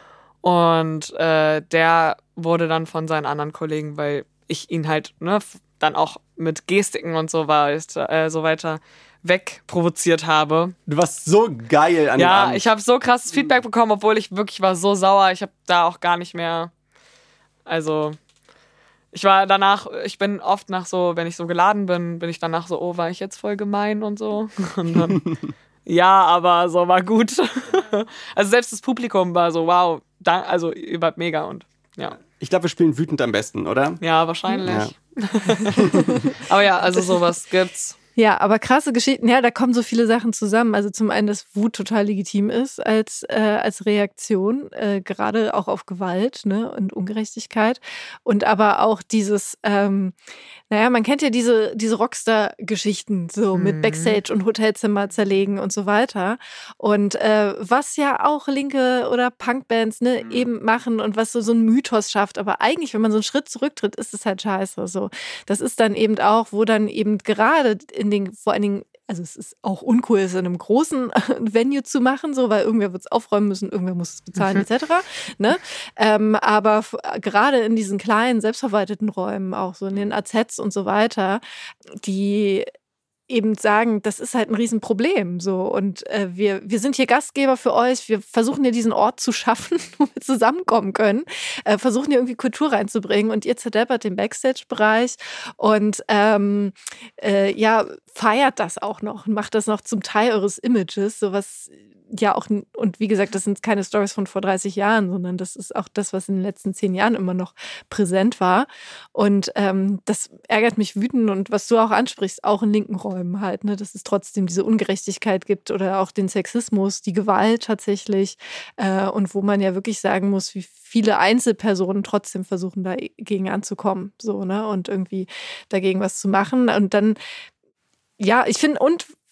Und äh, der wurde dann von seinen anderen Kollegen, weil ich ihn halt ne, f- dann auch mit Gestiken und so, war, äh, so weiter wegprovoziert habe.
Du warst so geil an dem
Ja,
Abend.
ich habe so krasses Feedback bekommen, obwohl ich wirklich war so sauer. Ich habe da auch gar nicht mehr, also ich war danach, ich bin oft nach so, wenn ich so geladen bin, bin ich danach so, oh, war ich jetzt voll gemein und so. Und dann, ja, aber so war gut. Also selbst das Publikum war so, wow, da, also ihr wart mega und ja,
Ich glaube, wir spielen wütend am besten, oder?
ja, wahrscheinlich.
Ja.
Aber ja, also sowas gibt's.
Ja, aber krasse Geschichten, ja, da kommen so viele Sachen zusammen. Also zum einen, dass Wut total legitim ist als, äh, als Reaktion, äh, gerade auch auf Gewalt, ne, und Ungerechtigkeit. Und aber auch dieses, ähm, naja, man kennt ja diese, diese Rockstar-Geschichten, so mit
Mhm.
Backstage und Hotelzimmer zerlegen und so weiter. Und äh, was ja auch linke oder Punkbands, ne,
Mhm.
eben machen und was so, so einen Mythos schafft. Aber eigentlich, wenn man so einen Schritt zurücktritt, ist es halt scheiße. So. Das ist dann eben auch, wo dann eben gerade in den, vor allen Dingen, also es ist auch uncool, es in einem großen Venue zu machen, so, weil irgendwer wird es aufräumen müssen, irgendwer muss es bezahlen,
Mhm.
et cetera. Ne? Ähm, aber f- gerade in diesen kleinen, selbstverwalteten Räumen, auch so in den A Zs und so weiter, die eben sagen, das ist halt ein Riesenproblem. So. Und äh, wir, wir sind hier Gastgeber für euch, wir versuchen hier diesen Ort zu schaffen, wo wir zusammenkommen können, äh, versuchen hier irgendwie Kultur reinzubringen und ihr zerdeppert den Backstage-Bereich und ähm, äh, ja, feiert das auch noch, macht das noch zum Teil eures Images, sowas ja auch, und wie gesagt, das sind keine Stories von vor dreißig Jahren, sondern das ist auch das, was in den letzten zehn Jahren immer noch präsent war. Und ähm, das ärgert mich wütend und was du auch ansprichst, auch in linken Räumen halt, ne, dass es trotzdem diese Ungerechtigkeit gibt oder auch den Sexismus, die Gewalt tatsächlich äh, und wo man ja wirklich sagen muss, wie viele Einzelpersonen trotzdem versuchen, dagegen anzukommen, so, ne, und irgendwie dagegen was zu machen. Und dann, ja, ich finde, und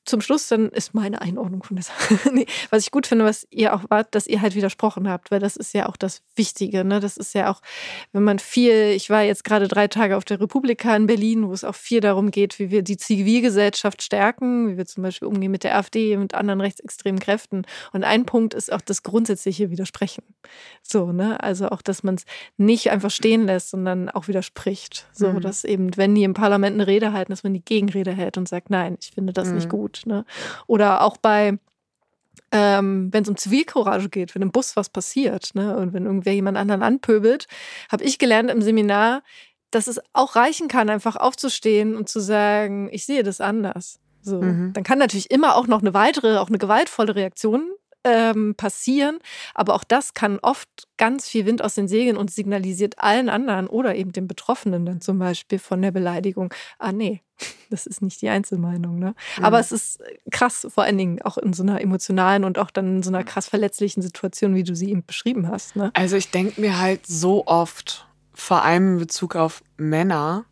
zum Schluss, dann ist meine Einordnung von der Sache. nee, was ich gut finde, was ihr auch wart, dass ihr halt widersprochen habt, weil das ist ja auch das Wichtige. Ne? Das ist ja auch, wenn man viel, ich war jetzt gerade drei Tage auf der Republika in Berlin, wo es auch viel darum geht, wie wir die Zivilgesellschaft stärken, wie wir zum Beispiel umgehen mit der AfD, mit anderen rechtsextremen Kräften. Und ein Punkt ist auch das grundsätzliche Widersprechen. So, ne? Also auch, dass man es nicht einfach stehen lässt, sondern auch widerspricht. So, mhm. dass eben, wenn die im Parlament eine Rede halten, dass man die Gegenrede hält und sagt, nein, ich finde das mhm. nicht gut. Ne? Oder auch bei, ähm, wenn es um Zivilcourage geht, wenn im Bus was passiert, ne? Und wenn irgendwer jemand anderen anpöbelt, habe ich gelernt im Seminar, dass es auch reichen kann, einfach aufzustehen und zu sagen, ich sehe das anders. So. Mhm. Dann kann natürlich immer auch noch eine weitere, auch eine gewaltvolle Reaktion ähm, passieren, aber auch das kann oft ganz viel Wind aus den Segeln und signalisiert allen anderen oder eben den Betroffenen dann zum Beispiel von der Beleidigung, ah nee, das ist nicht die Einzelmeinung. Ne? Mhm. Aber es ist krass, vor allen Dingen auch in so einer emotionalen und auch dann in so einer krass verletzlichen Situation, wie du sie eben beschrieben hast. Ne?
Also ich denke mir halt so oft, vor allem in Bezug auf Männer,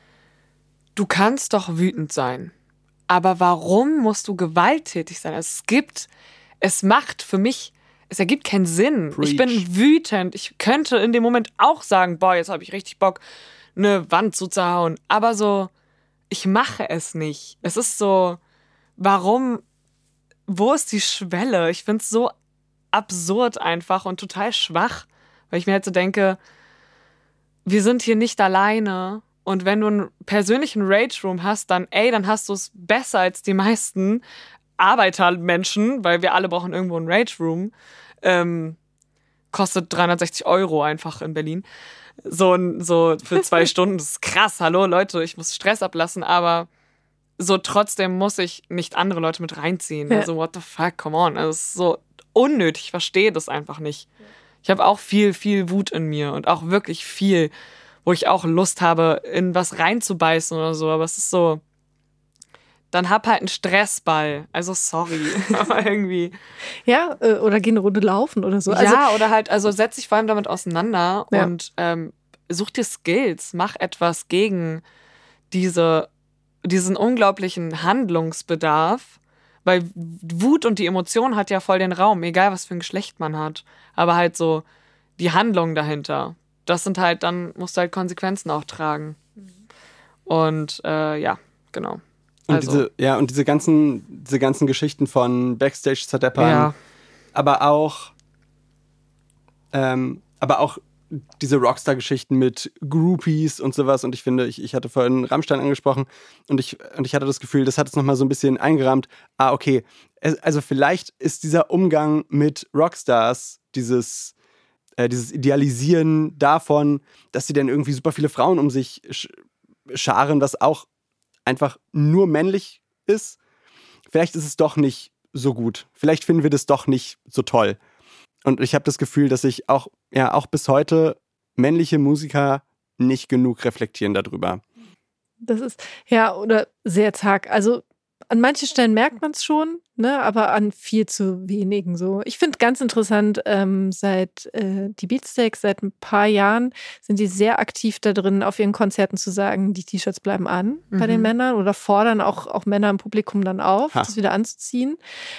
du kannst doch wütend sein, aber warum musst du gewalttätig sein? Es gibt, es macht für mich, es ergibt keinen Sinn. Preach. Ich bin wütend. Ich könnte in dem Moment auch sagen, boah, jetzt habe ich richtig Bock, eine Wand zuzuhauen. Aber so, ich mache es nicht. Es ist so, warum, wo ist die Schwelle? Ich finde es so absurd einfach und total schwach, weil ich mir halt so denke, wir sind hier nicht alleine. Und wenn du einen persönlichen Rage-Room hast, dann, ey, dann hast du es besser als die meisten Arbeitermenschen, weil wir alle brauchen irgendwo einen Rage-Room. Ähm, kostet dreihundertsechzig Euro einfach in Berlin. So, so für zwei Stunden. Das ist krass. Hallo, Leute, ich muss Stress ablassen, aber so trotzdem muss ich nicht andere Leute mit reinziehen. Ja. Also, what the fuck, come on. Also, es ist so unnötig. Ich verstehe das einfach nicht. Ich habe auch viel, viel Wut in mir und auch wirklich viel, wo ich auch Lust habe, in was reinzubeißen oder so. Aber es ist so, dann hab halt einen Stressball. Also sorry, aber irgendwie.
Ja, oder geh eine Runde laufen oder so.
Ja, also, oder halt, also setz dich vor allem damit auseinander ja. und ähm, such dir Skills, mach etwas gegen diese, diesen unglaublichen Handlungsbedarf. Weil Wut und die Emotion hat ja voll den Raum, egal was für ein Geschlecht man hat. Aber halt so die Handlung dahinter. Das sind halt, dann musst du halt Konsequenzen auch tragen. Und äh, ja, genau.
Und
also.
diese, ja, und diese ganzen, diese ganzen Geschichten von Backstage-Zerdeppern,
ja.
aber auch, ähm, aber auch diese Rockstar-Geschichten mit Groupies und sowas. Und ich finde, ich, ich hatte vorhin Rammstein angesprochen und ich, und ich hatte das Gefühl, das hat es nochmal so ein bisschen eingerahmt. Ah, okay, es, also vielleicht ist dieser Umgang mit Rockstars, dieses, äh, dieses Idealisieren davon, dass sie dann irgendwie super viele Frauen um sich sch- scharen, was auch einfach nur männlich ist. Vielleicht ist es doch nicht so gut. Vielleicht finden wir das doch nicht so toll. Und ich habe das Gefühl, dass ich auch, ja, auch bis heute männliche Musiker nicht genug reflektieren darüber.
Das ist, ja, oder sehr zag. Also an manchen Stellen merkt man es schon, ne, aber an viel zu wenigen so. Ich finde ganz interessant, ähm, seit äh, die Beatsteaks, seit ein paar Jahren sind die sehr aktiv da drin, auf ihren Konzerten zu sagen, die T-Shirts bleiben an mhm. bei den Männern oder fordern auch, auch Männer im Publikum dann auf, ha. das wieder anzuziehen.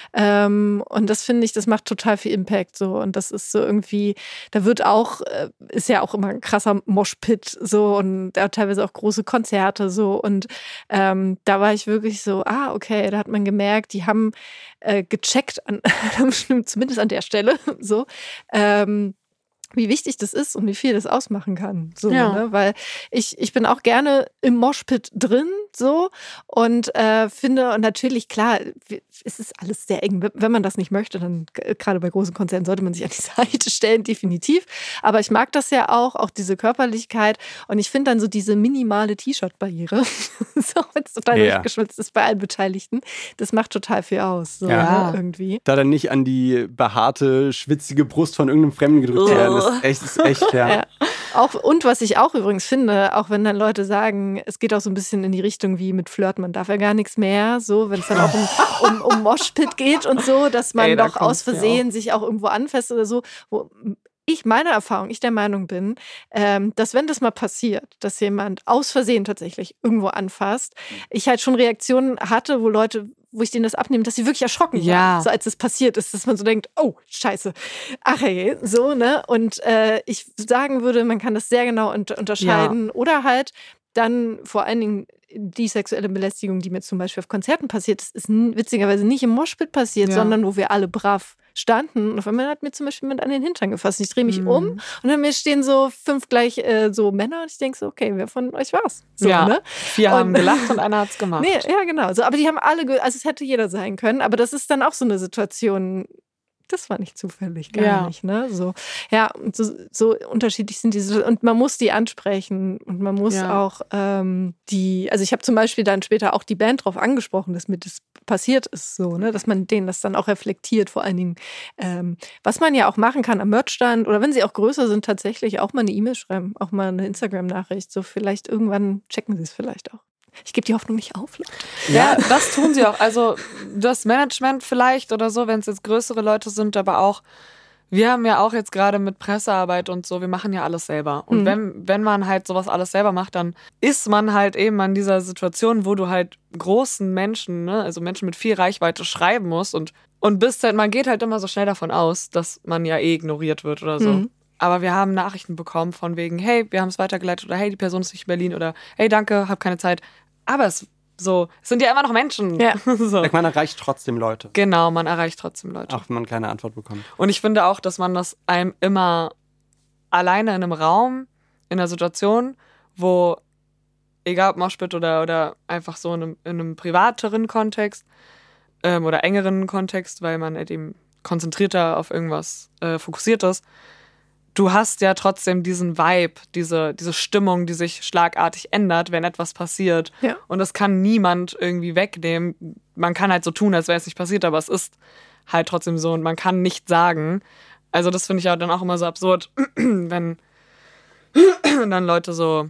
Ähm, und das finde ich, das macht total viel Impact so. Und das ist so irgendwie, da wird auch, äh, ist ja auch immer ein krasser Moshpit so und da teilweise auch große Konzerte so. Und ähm, da war ich wirklich so, ah, okay, da hat man gemerkt, die haben äh, gecheckt, an, zumindest an der Stelle, so, ähm, wie wichtig das ist und wie viel das ausmachen kann. So, ja. ne? Weil ich, ich bin auch gerne im Moshpit drin so und äh, finde, und natürlich, klar, es ist alles sehr eng. Wenn man das nicht möchte, dann gerade bei großen Konzerten sollte man sich an die Seite stellen, definitiv. Aber ich mag das ja auch, auch diese Körperlichkeit und ich finde dann so diese minimale T-Shirt-Barriere, so, wenn es total
ja.
durchgeschwitzt ist bei allen Beteiligten, das macht total viel aus. So,
ja.
ne? Irgendwie.
Da dann nicht an die behaarte, schwitzige Brust von irgendeinem Fremden gedrückt werden, ist echt, ist echt, ja.
ja. Auch, und was ich auch übrigens finde, auch wenn dann Leute sagen, es geht auch so ein bisschen in die Richtung wie mit Flirt, man darf ja gar nichts mehr, so, wenn es dann auch um, um, um Moshpit geht und so, dass man Ey, da doch aus Versehen sich auch irgendwo anfasst oder so, wo ich, meine Erfahrung, ich der Meinung bin, ähm, dass wenn das mal passiert, dass jemand aus Versehen tatsächlich irgendwo anfasst, ich halt schon Reaktionen hatte, wo Leute wo ich denen das abnehme, dass sie wirklich erschrocken
Ja.
waren, so als es passiert ist, dass man so denkt, oh, scheiße, ach ey, so, ne? Und äh, ich sagen würde, man kann das sehr genau unter- unterscheiden. Oder halt dann vor allen Dingen die sexuelle Belästigung, die mir zum Beispiel auf Konzerten passiert ist, ist n- witzigerweise nicht im Moshpit passiert,
Ja.
sondern wo wir alle brav standen. Und auf einmal hat mir zum Beispiel jemand an den Hintern gefasst. Ich drehe mich
Mhm.
um und hinter mir stehen so fünf gleich äh, so Männer und ich denke so, okay, wer von euch war's? So,
ja.
ne?
Vier haben
Und-
gelacht und einer hat's gemacht.
Nee, ja, genau. So, aber die haben alle, ge- also es hätte jeder sein können, aber das ist dann auch so eine Situation, das war nicht zufällig, gar
Ja.
nicht, ne? So, ja, und so, so unterschiedlich sind diese, und man muss die ansprechen und man muss
Ja.
auch ähm, die, also ich habe zum Beispiel dann später auch die Band drauf angesprochen, dass mir das passiert ist, so, ne? Dass man denen das dann auch reflektiert, vor allen Dingen, ähm, was man ja auch machen kann am Merchstand oder wenn sie auch größer sind, tatsächlich auch mal eine E-Mail schreiben, auch mal eine Instagram-Nachricht, so vielleicht irgendwann checken sie es vielleicht auch. Ich gebe die Hoffnung nicht auf, Leute.
Ja, das tun sie auch. Also das Management vielleicht oder so, wenn es jetzt größere Leute sind, aber auch, wir haben ja auch jetzt gerade mit Pressearbeit und so, wir machen ja alles selber. Und
Mhm.
wenn, wenn man halt sowas alles selber macht, dann ist man halt eben an dieser Situation, wo du halt großen Menschen, ne, also Menschen mit viel Reichweite schreiben musst und, und bist halt, man geht halt immer so schnell davon aus, dass man ja eh ignoriert wird oder so.
Mhm.
Aber wir haben Nachrichten bekommen von wegen, hey, wir haben es weitergeleitet oder hey, die Person ist nicht in Berlin oder hey, danke, hab keine Zeit. Aber es so, es sind ja immer noch Menschen.
Ja.
so.
Man erreicht trotzdem Leute,
Genau, man erreicht trotzdem Leute.
auch wenn man keine Antwort bekommt.
Und ich finde auch, dass man das einem immer alleine in einem Raum, in einer Situation, wo, egal ob Moshpit oder, oder einfach so in einem, in einem privateren Kontext ähm, oder engeren Kontext, weil man halt eben konzentrierter auf irgendwas äh, fokussiert ist, du hast ja trotzdem diesen Vibe, diese, diese Stimmung, die sich schlagartig ändert, wenn etwas passiert.
Ja.
Und das kann niemand irgendwie wegnehmen. Man kann halt so tun, als wäre es nicht passiert, aber es ist halt trotzdem so und man kann nicht sagen. Also das finde ich ja dann auch immer so absurd, wenn dann Leute so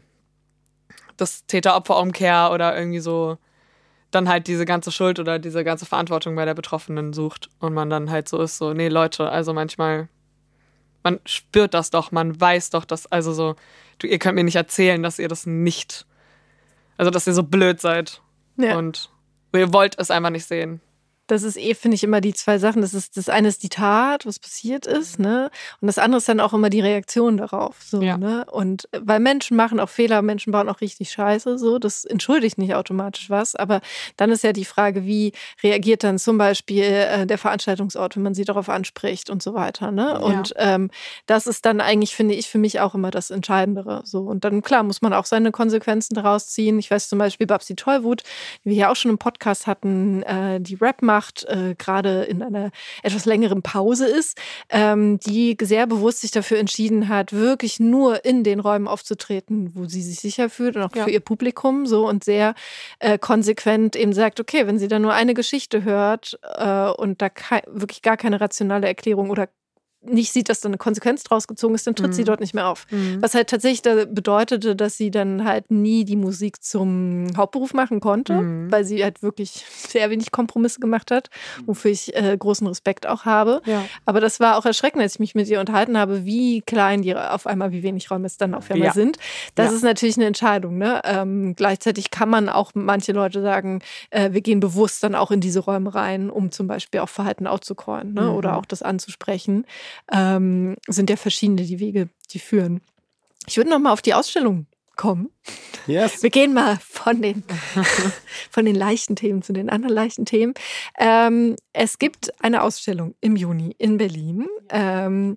das Täter-Opfer-Umkehr oder irgendwie so dann halt diese ganze Schuld oder diese ganze Verantwortung bei der Betroffenen sucht und man dann halt so ist, so, nee, Leute, also manchmal man spürt das doch, man weiß doch, dass, also so, du, ihr könnt mir nicht erzählen, dass ihr das nicht, also dass ihr so blöd seid
Ja.
und ihr wollt es einfach nicht sehen.
Das ist eh, finde ich, immer die zwei Sachen. Das ist, das eine ist die Tat, was passiert ist, ne? Und das andere ist dann auch immer die Reaktion darauf. So,
Ja.
ne? Und äh, weil Menschen machen auch Fehler, Menschen bauen auch richtig Scheiße, so, das entschuldigt nicht automatisch was. Aber dann ist ja die Frage, wie reagiert dann zum Beispiel äh, der Veranstaltungsort, wenn man sie darauf anspricht und so weiter. Ne? Und ähm, das ist dann eigentlich, finde ich, für mich auch immer das Entscheidendere. So. Und dann, klar, muss man auch seine Konsequenzen daraus ziehen. Ich weiß zum Beispiel, Babsi Tollwut, die wir hier auch schon im Podcast hatten, äh, die Rap macht, Äh, gerade in einer etwas längeren Pause ist, ähm, die sehr bewusst sich dafür entschieden hat, wirklich nur in den Räumen aufzutreten, wo sie sich sicher fühlt und auch
Ja.
für ihr Publikum so und sehr äh, konsequent eben sagt, okay, wenn sie da nur eine Geschichte hört äh, und da kei- wirklich gar keine rationale Erklärung oder nicht sieht, dass da eine Konsequenz draus gezogen ist, dann tritt
Mhm.
sie dort nicht mehr auf.
Mhm.
Was halt tatsächlich da bedeutete, dass sie dann halt nie die Musik zum Hauptberuf machen konnte,
Mhm.
weil sie halt wirklich sehr wenig Kompromisse gemacht hat, wofür ich äh, großen Respekt auch habe.
Ja.
Aber das war auch erschreckend, als ich mich mit ihr unterhalten habe, wie klein die auf einmal, wie wenig Räume es dann auf einmal
Ja.
sind. Das
Ja.
ist natürlich eine Entscheidung. Ne? Ähm, gleichzeitig kann man auch manche Leute sagen, äh, wir gehen bewusst dann auch in diese Räume rein, um zum Beispiel auch Verhalten outzucallen, ne?
Mhm.
Oder auch das anzusprechen. Ähm, sind ja verschiedene die Wege, die führen. Ich würde noch mal auf die Ausstellung kommen.
Yes.
Wir gehen mal von den, von den leichten Themen zu den anderen leichten Themen. Ähm, es gibt eine Ausstellung im Juni in Berlin. Ähm,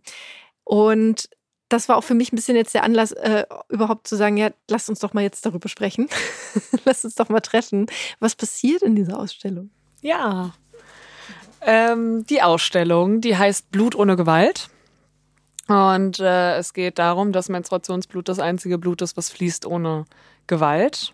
und das war auch für mich ein bisschen jetzt der Anlass, äh, überhaupt zu sagen, ja, lasst uns doch mal jetzt darüber sprechen. Lasst uns doch mal treffen. Was passiert in dieser Ausstellung?
Ja. Ähm, die Ausstellung, die heißt Blut ohne Gewalt. Und äh, es geht darum, dass Menstruationsblut das einzige Blut ist, was fließt ohne Gewalt.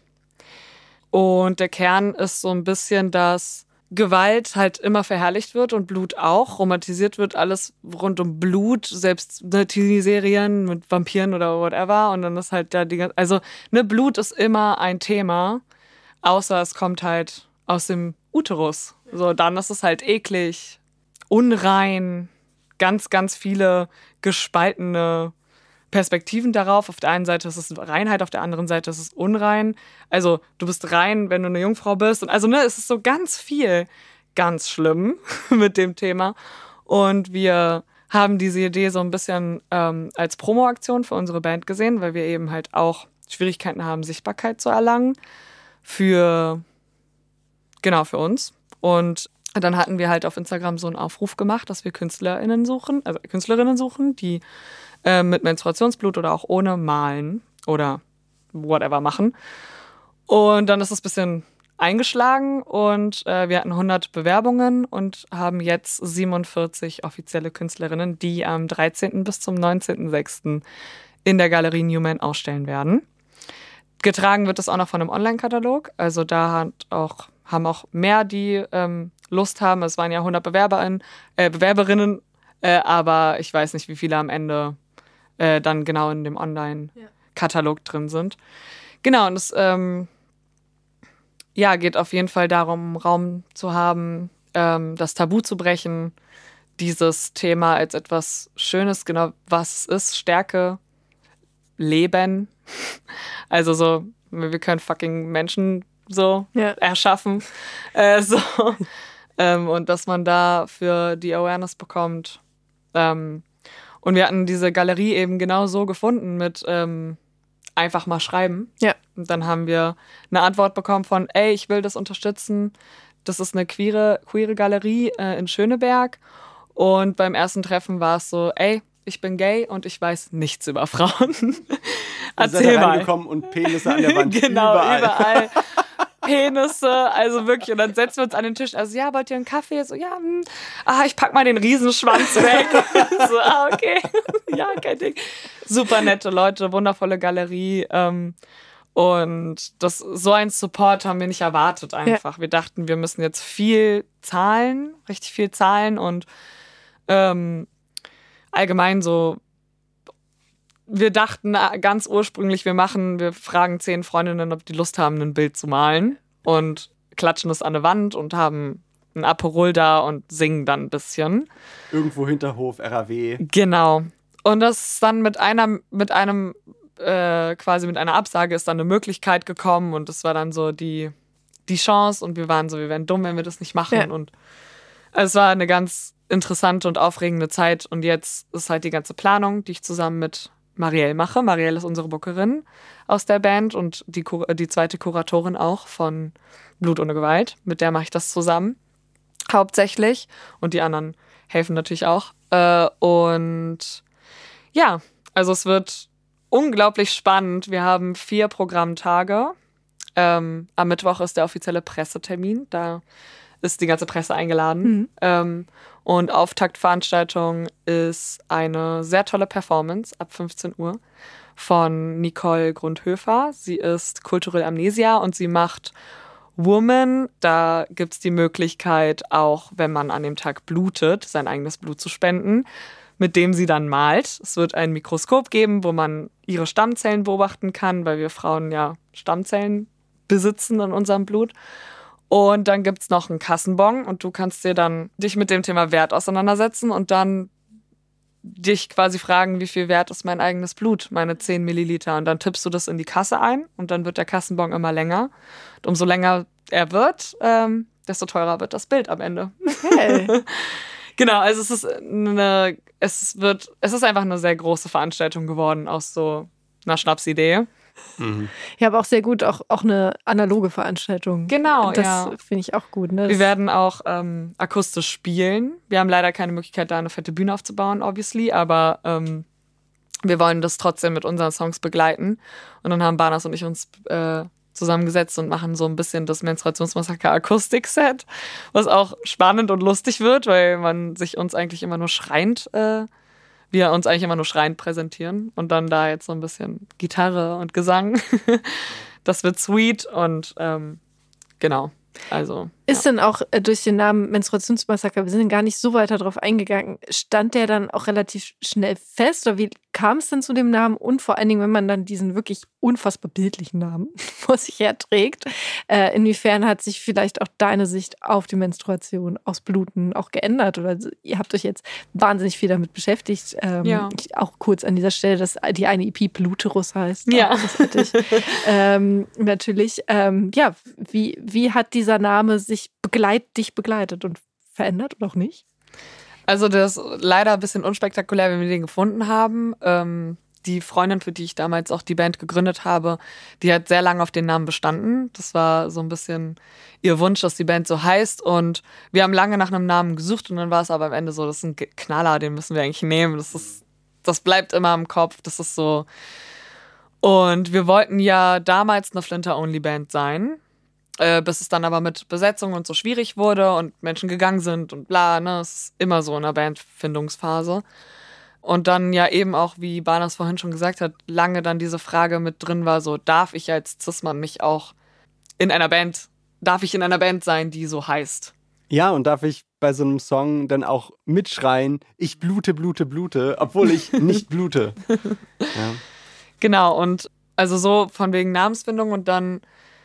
Und der Kern ist so ein bisschen, dass Gewalt halt immer verherrlicht wird und Blut auch. Romantisiert wird alles rund um Blut, selbst ne, Teenie-Serien mit Vampiren oder whatever. Und dann ist halt da die ganze, also ne, Blut ist immer ein Thema, außer es kommt halt aus dem Uterus. So, dann ist es halt eklig, unrein, ganz, ganz viele gespaltene Perspektiven darauf. Auf der einen Seite ist es Reinheit, auf der anderen Seite ist es unrein. Also du bist rein, wenn du eine Jungfrau bist. Und also ne, es ist so ganz viel ganz schlimm mit dem Thema. Und wir haben diese Idee so ein bisschen ähm, als Promo-Aktion für unsere Band gesehen, weil wir eben halt auch Schwierigkeiten haben, Sichtbarkeit zu erlangen für, genau, für uns. Und dann hatten wir halt auf Instagram so einen Aufruf gemacht, dass wir KünstlerInnen suchen, also Künstlerinnen suchen, die äh, mit Menstruationsblut oder auch ohne malen oder whatever machen. Und dann ist es ein bisschen eingeschlagen und äh, wir hatten hundert Bewerbungen und haben jetzt siebenundvierzig offizielle Künstlerinnen, die am dreizehnten bis zum neunzehnten sechsten in der Galerie Newman ausstellen werden. Getragen wird es auch noch von einem Online-Katalog. Also da hat auch, haben auch mehr, die ähm, Lust haben. Es waren ja hundert BewerberInnen, äh, Bewerberinnen, äh, aber ich weiß nicht, wie viele am Ende äh, dann genau in dem Online-Katalog drin sind. Genau, und es ähm, ja, geht auf jeden Fall darum, Raum zu haben, ähm, das Tabu zu brechen, dieses Thema als etwas Schönes, genau was es ist, Stärke, Leben. Also so, wir können fucking Menschen so ja. erschaffen. Äh, so. ähm, und dass man da für die Awareness bekommt. Ähm, und wir hatten diese Galerie eben genau so gefunden mit ähm, einfach mal schreiben.
Ja.
Und dann haben wir eine Antwort bekommen von, ey, ich will das unterstützen. Das ist eine queere, queere Galerie äh, in Schöneberg. Und beim ersten Treffen war es so, ey, ich bin gay und ich weiß nichts über Frauen. Erzähl mal.
Reingekommen und Penisse an der Wand.
Genau,
überall.
überall. Penisse, also wirklich. Und dann setzen wir uns an den Tisch. Also, ja, wollt ihr einen Kaffee? So, ja, hm. ah, ich pack mal den Riesenschwanz weg. So, ah, okay. Ja, kein Ding. Super nette Leute, wundervolle Galerie. Ähm, und das, so ein Support haben wir nicht erwartet einfach. Ja. Wir dachten, wir müssen jetzt viel zahlen, richtig viel zahlen und ähm, allgemein so, wir dachten ganz ursprünglich, wir machen, wir fragen zehn Freundinnen, ob die Lust haben, ein Bild zu malen und klatschen es an eine Wand und haben ein Aperol da und singen dann ein bisschen.
Irgendwo Hinterhof, R A W.
Genau. Und das ist dann mit einer, mit einem, äh, quasi mit einer Absage ist dann eine Möglichkeit gekommen und das war dann so die, die Chance und wir waren so, wir wären dumm, wenn wir das nicht machen. Ja. Und es war eine ganz interessante und aufregende Zeit und jetzt ist halt die ganze Planung, die ich zusammen mit Marielle mache. Marielle ist unsere Bookerin aus der Band und die, die zweite Kuratorin auch von Blut ohne Gewalt. Mit der mache ich das zusammen, hauptsächlich. Und die anderen helfen natürlich auch. Äh, und ja, also es wird unglaublich spannend. Wir haben vier Programmtage. Ähm, am Mittwoch ist der offizielle Pressetermin. Da ist die ganze Presse eingeladen. Mhm. Ähm, und Auftaktveranstaltung ist eine sehr tolle Performance ab fünfzehn Uhr von Nicole Grundhöfer. Sie ist kulturell Amnesia und sie macht Woman. Da gibt es die Möglichkeit, auch wenn man an dem Tag blutet, sein eigenes Blut zu spenden, mit dem sie dann malt. Es wird ein Mikroskop geben, wo man ihre Stammzellen beobachten kann, weil wir Frauen ja Stammzellen besitzen in unserem Blut. Und dann gibt's noch einen Kassenbon und du kannst dir dann dich mit dem Thema Wert auseinandersetzen und dann dich quasi fragen, wie viel wert ist mein eigenes Blut, meine zehn Milliliter. Und dann tippst du das in die Kasse ein und dann wird der Kassenbon immer länger. Und umso länger er wird, ähm, desto teurer wird das Bild am Ende. Okay. Genau, also es ist eine, es wird, es ist einfach eine sehr große Veranstaltung geworden aus so einer Schnapsidee.
Mhm. Ja, aber auch sehr gut, auch, auch eine analoge Veranstaltung.
Genau,
das
ja.
Das finde ich auch gut. Ne?
Wir werden auch ähm, akustisch spielen. Wir haben leider keine Möglichkeit, da eine fette Bühne aufzubauen, obviously, aber ähm, wir wollen das trotzdem mit unseren Songs begleiten. Und dann haben Barnas und ich uns äh, zusammengesetzt und machen so ein bisschen das Menstruationsmassaker Akustik-Set, was auch spannend und lustig wird, weil man sich uns eigentlich immer nur schreiend äh, wir uns eigentlich immer nur schreiend präsentieren und dann da jetzt so ein bisschen Gitarre und Gesang. Das wird sweet und ähm, genau. Also,
ist
ja.
denn auch äh, durch den Namen Menstruationsmassaker, wir sind gar nicht so weiter drauf eingegangen, stand der dann auch relativ schnell fest oder wie kam es denn zu dem Namen? Und vor allen Dingen, wenn man dann diesen wirklich unfassbar bildlichen Namen vor sich herträgt, äh, inwiefern hat sich vielleicht auch deine Sicht auf die Menstruation, aufs Bluten auch geändert? Oder ihr habt euch jetzt wahnsinnig viel damit beschäftigt. Ähm,
Ja.
ich, auch kurz an dieser Stelle, dass die eine E P Bluterus heißt.
Ja.
Auch großartig. ähm, natürlich. Ähm, ja, wie, wie hat dieser Name sich begleit, dich begleitet und verändert oder auch nicht?
Also das ist leider ein bisschen unspektakulär, wenn wir den gefunden haben. Ähm, die Freundin, für die ich damals auch die Band gegründet habe, die hat sehr lange auf den Namen bestanden. Das war so ein bisschen ihr Wunsch, dass die Band so heißt. Und wir haben lange nach einem Namen gesucht und dann war es aber am Ende so, das ist ein Knaller, den müssen wir eigentlich nehmen. Das ist, das bleibt immer im Kopf. Das ist so. Und wir wollten ja damals eine Flinter-Only-Band sein. Äh, bis es dann aber mit Besetzung und so schwierig wurde und Menschen gegangen sind und bla, ne, es ist immer so in der Bandfindungsphase. Und dann ja eben auch, wie Banas vorhin schon gesagt hat, lange dann diese Frage mit drin war, so, darf ich als Cis-Mann mich auch in einer Band, darf ich in einer Band sein, die so heißt?
Ja, und darf ich bei so einem Song dann auch mitschreien, ich blute, blute, blute, obwohl ich nicht blute. Ja.
Genau, und also so von wegen Namensfindung und dann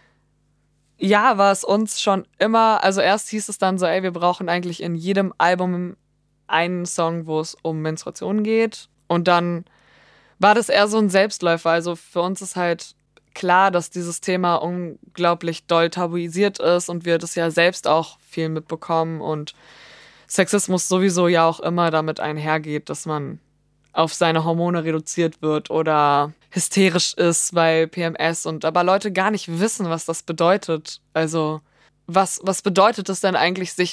ja, war es uns schon immer, also erst hieß es dann so, ey, wir brauchen eigentlich in jedem Album einen Song, wo es um Menstruation geht. Und dann war das eher so ein Selbstläufer. Also für uns ist halt klar, dass dieses Thema unglaublich doll tabuisiert ist und wir das ja selbst auch viel mitbekommen und Sexismus sowieso ja auch immer damit einhergeht, dass man auf seine Hormone reduziert wird oder hysterisch ist, weil P M S und aber Leute gar nicht wissen, was das bedeutet. Also was, was bedeutet es denn eigentlich, sich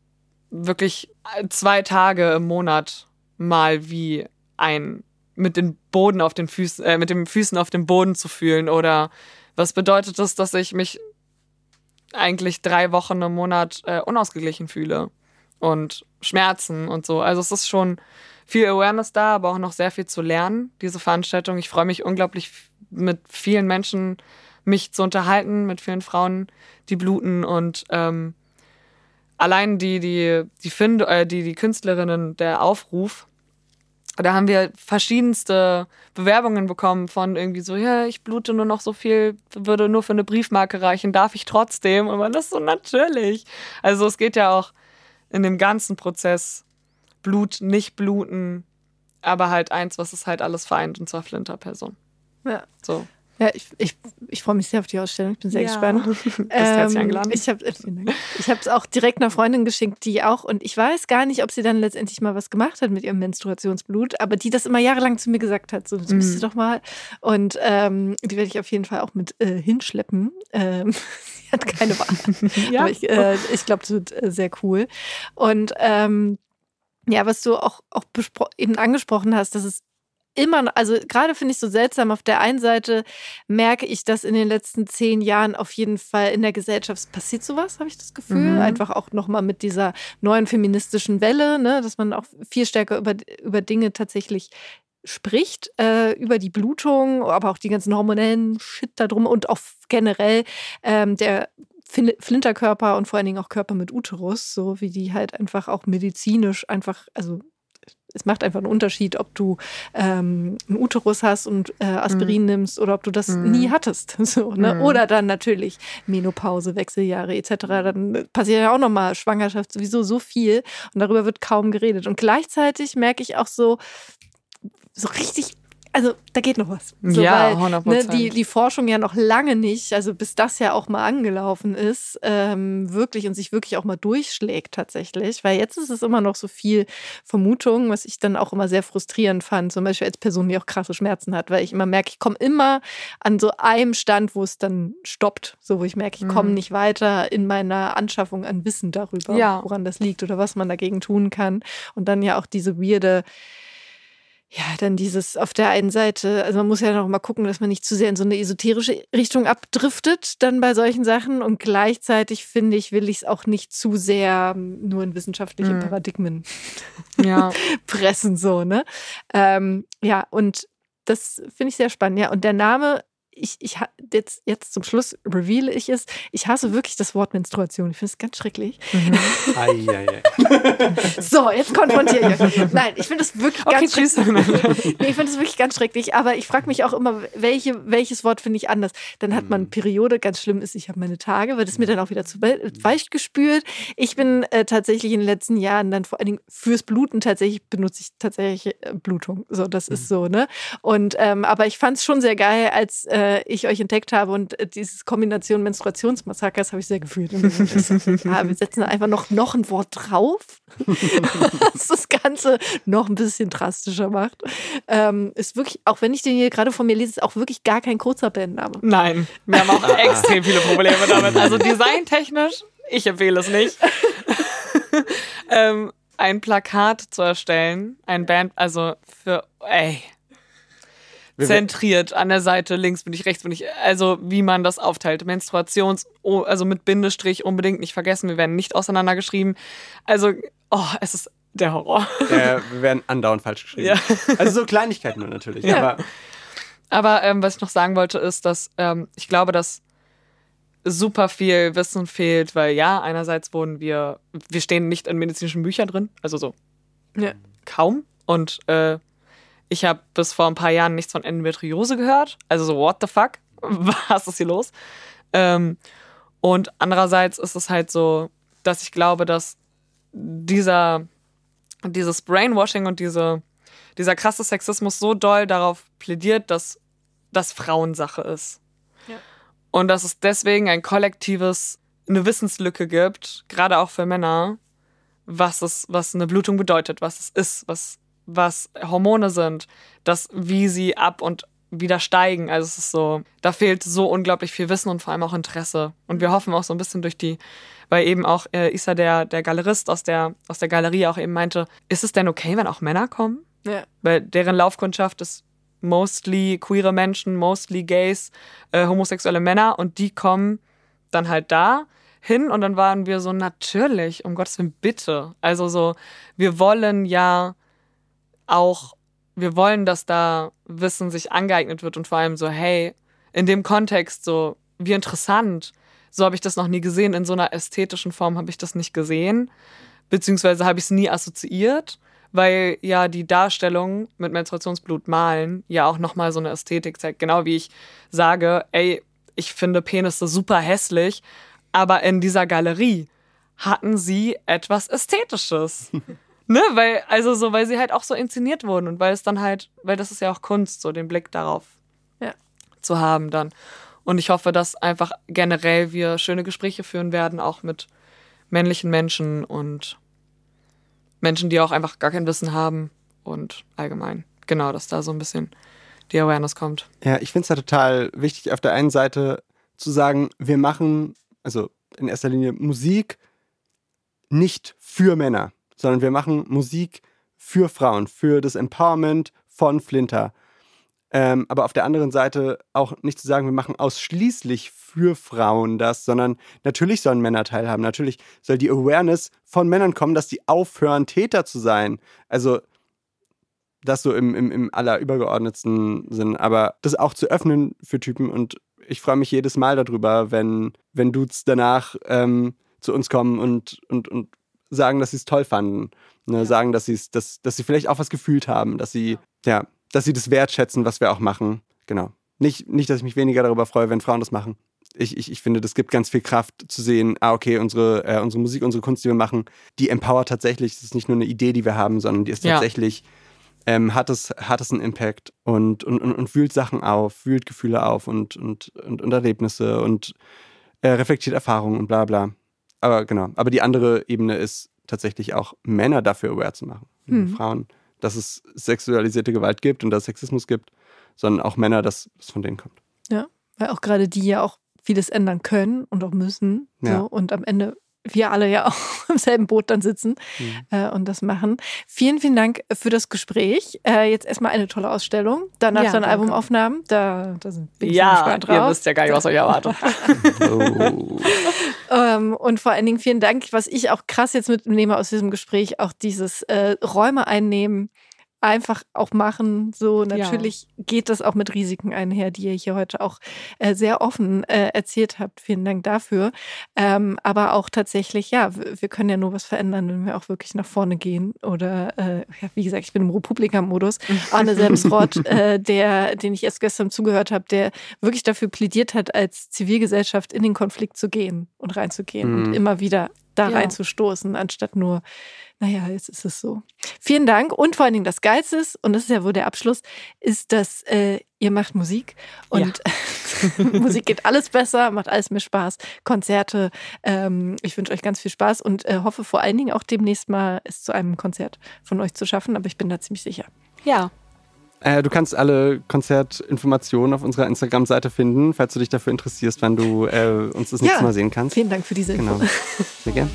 wirklich zwei Tage im Monat mal wie ein mit den Boden auf den Füßen, äh, mit den Füßen auf dem Boden zu fühlen? Oder was bedeutet es, dass ich mich eigentlich drei Wochen im Monat äh, unausgeglichen fühle und Schmerzen und so? Also es ist schon viel Awareness da, aber auch noch sehr viel zu lernen, diese Veranstaltung. Ich freue mich unglaublich, mit vielen Menschen mich zu unterhalten, mit vielen Frauen, die bluten und ähm, allein die, die, die, Find, äh, die, die Künstlerinnen, der Aufruf, da haben wir verschiedenste Bewerbungen bekommen von irgendwie so, ja, ich blute nur noch so viel, würde nur für eine Briefmarke reichen, darf ich trotzdem? Und man ist so, natürlich. Also es geht ja auch in dem ganzen Prozess Blut, nicht bluten, aber halt eins, was es halt alles vereint, und zwar Flinter-Person.
Ja.
So.
Ja, ich, ich, ich freue mich sehr auf die Ausstellung. Ich bin sehr
Ja.
gespannt.
Du bist herzlich eingeladen.
Ich habe ich es auch direkt einer Freundin geschickt, die auch, und ich weiß gar nicht, ob sie dann letztendlich mal was gemacht hat mit ihrem Menstruationsblut, aber die das immer jahrelang zu mir gesagt hat, so, das müsst ihr doch mal. Und ähm, die werde ich auf jeden Fall auch mit äh, hinschleppen. Ähm, sie hat keine Wahl.
Ja.
Aber ich, äh, ich glaube, das wird äh, sehr cool. Und ähm, ja, was du auch, auch bespro- eben angesprochen hast, dass es immer, also gerade finde ich so seltsam, auf der einen Seite merke ich, dass in den letzten zehn Jahren auf jeden Fall in der Gesellschaft passiert sowas, habe ich das Gefühl.
Mhm.
Einfach auch nochmal mit dieser neuen feministischen Welle, ne, dass man auch viel stärker über, über Dinge tatsächlich spricht, äh, über die Blutung, aber auch die ganzen hormonellen Shit da drum und auch generell ähm, der Flinterkörper und vor allen Dingen auch Körper mit Uterus, so wie die halt einfach auch medizinisch einfach, also es macht einfach einen Unterschied, ob du ähm, einen Uterus hast und äh, Aspirin mm. nimmst oder ob du das mm. nie hattest. So, ne? Mm. Oder dann natürlich Menopause, Wechseljahre et cetera. Dann passiert ja auch nochmal Schwangerschaft, sowieso so viel und darüber wird kaum geredet. Und gleichzeitig merke ich auch so, so richtig, also da geht noch was. So,
ja,
weil,
hundert Prozent.
Ne, die, die Forschung ja noch lange nicht, also bis das ja auch mal angelaufen ist, ähm, wirklich und sich wirklich auch mal durchschlägt tatsächlich. Weil jetzt ist es immer noch so viel Vermutung, was ich dann auch immer sehr frustrierend fand, zum Beispiel als Person, die auch krasse Schmerzen hat, weil ich immer merke, ich komme immer an so einem Stand, wo es dann stoppt, so wo ich merke, ich komme
mhm.
nicht weiter in meiner Anschaffung an Wissen darüber,
ja.
woran das liegt oder was man dagegen tun kann. Und dann ja auch diese weirde Ja, dann dieses auf der einen Seite, also man muss ja noch mal gucken, dass man nicht zu sehr in so eine esoterische Richtung abdriftet dann bei solchen Sachen und gleichzeitig, finde ich, will ich es auch nicht zu sehr nur in wissenschaftliche mhm. Paradigmen
ja.
pressen, so, ne? Ähm, ja, und das finde ich sehr spannend, ja. Und der Name, ich, ich jetzt, jetzt zum Schluss reveale ich es, ich hasse wirklich das Wort Menstruation. Ich finde es ganz schrecklich.
Mhm. Ei, ei, ei.
So, jetzt konfrontiere ich euch. Nein, ich finde es wirklich
okay,
ganz
tschüss.
schrecklich. Nee, ich finde es wirklich ganz schrecklich, aber ich frage mich auch immer, welche, welches Wort finde ich anders. Dann hat man Periode, ganz schlimm ist, ich habe meine Tage, wird es mir dann auch wieder zu weich gespült. Ich bin äh, tatsächlich in den letzten Jahren dann vor allen Dingen fürs Bluten tatsächlich benutze ich tatsächlich äh, Blutung. So, das ist so, ne? Und ähm, aber ich fand es schon sehr geil, als äh, ich euch entdeckt habe und äh, diese Kombination Menstruationsmassakers habe ich sehr gefühlt. Und ja, wir setzen einfach noch, noch ein Wort drauf, was das Ganze noch ein bisschen drastischer macht. Ähm, ist wirklich, auch wenn ich den hier gerade vor mir lese, ist auch wirklich gar kein kurzer Bandname.
Nein, wir haben auch extrem viele Probleme damit. Also designtechnisch, ich empfehle es nicht. ähm, ein Plakat zu erstellen, ein Band, also für, ey, zentriert an der Seite, links bin ich, rechts bin ich, also wie man das aufteilt. Menstruations, also mit Bindestrich unbedingt nicht vergessen, wir werden nicht auseinandergeschrieben. Also, oh, es ist der Horror.
Ja, wir werden andauernd falsch geschrieben. Ja. Also so Kleinigkeiten nur natürlich.
Ja.
Aber,
aber ähm, was ich noch sagen wollte, ist, dass ähm, ich glaube, dass super viel Wissen fehlt, weil ja, einerseits wurden wir, wir stehen nicht in medizinischen Büchern drin, also so
ja.
kaum. Und äh, ich habe bis vor ein paar Jahren nichts von Endometriose gehört, also so what the fuck, was ist hier los? Ähm, und andererseits ist es halt so, dass ich glaube, dass dieser, dieses Brainwashing und diese, dieser krasse Sexismus so doll darauf plädiert, dass das Frauensache ist. Ja. Und dass es deswegen ein kollektives, eine Wissenslücke gibt, gerade auch für Männer, was es, was eine Blutung bedeutet, was es ist, was, was Hormone sind, das, wie sie ab und wieder steigen. Also es ist so, da fehlt so unglaublich viel Wissen und vor allem auch Interesse. Und wir hoffen auch so ein bisschen durch die, weil eben auch äh, Isa, der, der Galerist aus der, aus der Galerie auch eben meinte, ist es denn okay, wenn auch Männer kommen?
Ja.
Weil deren Laufkundschaft ist mostly queere Menschen, mostly Gays, äh, homosexuelle Männer und die kommen dann halt da hin und dann waren wir so, natürlich, um Gottes Willen, bitte. Also so, wir wollen ja auch, wir wollen, dass da Wissen sich angeeignet wird und vor allem so, hey, in dem Kontext so, wie interessant, so habe ich das noch nie gesehen, in so einer ästhetischen Form habe ich das nicht gesehen, beziehungsweise habe ich es nie assoziiert, weil ja die Darstellung mit Menstruationsblut malen ja auch nochmal so eine Ästhetik zeigt. Genau wie ich sage, ey, ich finde Penisse super hässlich, aber in dieser Galerie hatten sie etwas Ästhetisches. Ne, weil, also so, weil sie halt auch so inszeniert wurden und weil es dann halt, weil das ist ja auch Kunst, so den Blick darauf
ja.
zu haben dann. Und ich hoffe, dass einfach generell wir schöne Gespräche führen werden, auch mit männlichen Menschen und Menschen, die auch einfach gar kein Wissen haben und allgemein. Genau, dass da so ein bisschen die Awareness kommt.
Ja, ich finde es ja total wichtig, auf der einen Seite zu sagen, wir machen, also in erster Linie Musik nicht für Männer, sondern wir machen Musik für Frauen, für das Empowerment von Flinter. Ähm, aber auf der anderen Seite auch nicht zu sagen, wir machen ausschließlich für Frauen das, sondern natürlich sollen Männer teilhaben. Natürlich soll die Awareness von Männern kommen, dass die aufhören, Täter zu sein. Also das so im, im, im allerübergeordnetsten Sinn. Aber das auch zu öffnen für Typen. Und ich freue mich jedes Mal darüber, wenn, wenn Dudes danach ähm, zu uns kommen und, und, und sagen, dass sie es toll fanden. Ne? Ja. Sagen, dass, dass, dass sie vielleicht auch was gefühlt haben. Dass sie, ja, dass sie das wertschätzen, was wir auch machen. Genau. Nicht, nicht, dass ich mich weniger darüber freue, wenn Frauen das machen. Ich, ich, ich finde, das gibt ganz viel Kraft zu sehen, ah, okay, unsere, äh, unsere Musik, unsere Kunst, die wir machen, die empowert tatsächlich. Das ist nicht nur eine Idee, die wir haben, sondern die ist
ja.
tatsächlich, ähm, hat es, hat es einen Impact und, und, und, und wühlt Sachen auf, wühlt Gefühle auf und, und, und, und Erlebnisse und äh, reflektiert Erfahrungen und bla bla. Aber genau, aber die andere Ebene ist tatsächlich auch Männer dafür aware zu machen. Hm. Frauen, dass es sexualisierte Gewalt gibt und dass es Sexismus gibt, sondern auch Männer, dass es von denen kommt.
Ja, weil auch gerade die ja auch vieles ändern können und auch müssen.
Ja.
So, und am Ende wir alle ja auch im selben Boot dann sitzen mhm. äh, und das machen. Vielen, vielen Dank für das Gespräch. Äh, jetzt erstmal eine tolle Ausstellung. Danach
ja,
dann
danke.
Albumaufnahmen. Da, da sind bin ich
ja,
gespannt drauf.
Ihr wisst ja gar nicht, was euch erwartet.
Oh.
ähm, und vor allen Dingen vielen Dank, was ich auch krass jetzt mitnehme aus diesem Gespräch, auch dieses äh, Räume einnehmen, einfach auch machen. So, natürlich ja. geht das auch mit Risiken einher, die ihr hier heute auch äh, sehr offen äh, erzählt habt. Vielen Dank dafür. Ähm, aber auch tatsächlich, ja, wir können ja nur was verändern, wenn wir auch wirklich nach vorne gehen. Oder, äh, ja, wie gesagt, ich bin im Republika-Modus. Arne Semsrott, äh, der, den ich erst gestern zugehört habe, der wirklich dafür plädiert hat, als Zivilgesellschaft in den Konflikt zu gehen und reinzugehen mhm. und immer wieder da ja. reinzustoßen, anstatt nur, naja, jetzt ist es so. Vielen Dank. Und vor allen Dingen das Geilste ist, und das ist ja wohl der Abschluss, ist, dass äh, ihr macht Musik und ja. Musik geht alles besser, macht alles mehr Spaß. Konzerte, ähm, ich wünsche euch ganz viel Spaß und äh, hoffe vor allen Dingen auch demnächst mal es zu einem Konzert von euch zu schaffen, aber ich bin da ziemlich sicher.
Ja.
Äh, du kannst alle Konzertinformationen auf unserer Instagram-Seite finden, falls du dich dafür interessierst, wann du äh, uns das nächste
ja.
Mal sehen kannst.
Vielen Dank für diese Info.
Genau. Sehr gerne.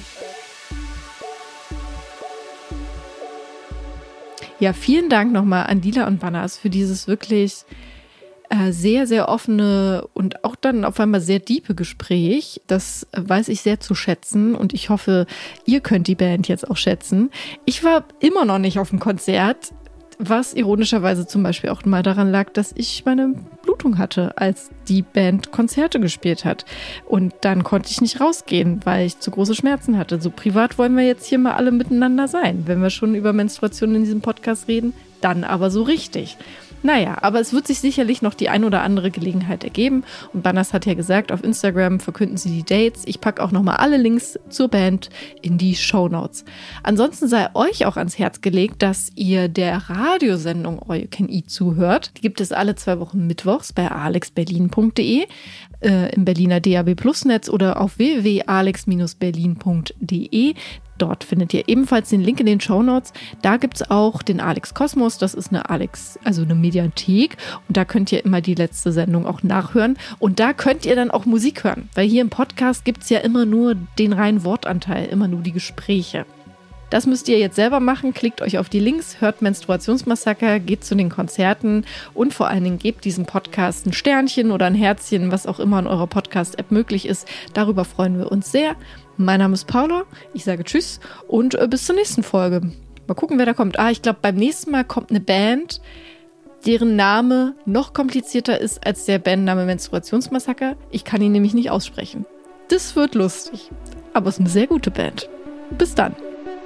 Ja, vielen Dank nochmal an Lila und Banas für dieses wirklich äh, sehr, sehr offene und auch dann auf einmal sehr diepe Gespräch. Das weiß ich sehr zu schätzen und ich hoffe, ihr könnt die Band jetzt auch schätzen. Ich war immer noch nicht auf dem Konzert, was ironischerweise zum Beispiel auch mal daran lag, dass ich meine Blutung hatte, als die Band Konzerte gespielt hat. Und dann konnte ich nicht rausgehen, weil ich zu große Schmerzen hatte. So privat wollen wir jetzt hier mal alle miteinander sein. Wenn wir schon über Menstruation in diesem Podcast reden, dann aber so richtig. Naja, aber es wird sich sicherlich noch die ein oder andere Gelegenheit ergeben. Und Banas hat ja gesagt, auf Instagram verkünden sie die Dates. Ich packe auch nochmal alle Links zur Band in die Shownotes. Ansonsten sei euch auch ans Herz gelegt, dass ihr der Radiosendung All You Can Eat zuhört. Die gibt es alle zwei Wochen mittwochs bei alex berlin punkt de, äh, im Berliner D A B Plus Netz oder auf w w w punkt alex berlin punkt de. Dort findet ihr ebenfalls den Link in den Shownotes. Da gibt es auch den Alex Kosmos. Das ist eine Alex, also eine Mediathek. Und da könnt ihr immer die letzte Sendung auch nachhören. Und da könnt ihr dann auch Musik hören. Weil hier im Podcast gibt es ja immer nur den reinen Wortanteil, immer nur die Gespräche. Das müsst ihr jetzt selber machen. Klickt euch auf die Links, hört Menstruationsmassaker, geht zu den Konzerten und vor allen Dingen gebt diesem Podcast ein Sternchen oder ein Herzchen, was auch immer in eurer Podcast-App möglich ist. Darüber freuen wir uns sehr. Mein Name ist Paula, ich sage Tschüss und äh, bis zur nächsten Folge. Mal gucken, wer da kommt. Ah, ich glaube, beim nächsten Mal kommt eine Band, deren Name noch komplizierter ist als der Bandname Menstruationsmassaker. Ich kann ihn nämlich nicht aussprechen. Das wird lustig, aber es ist eine sehr gute Band. Bis dann.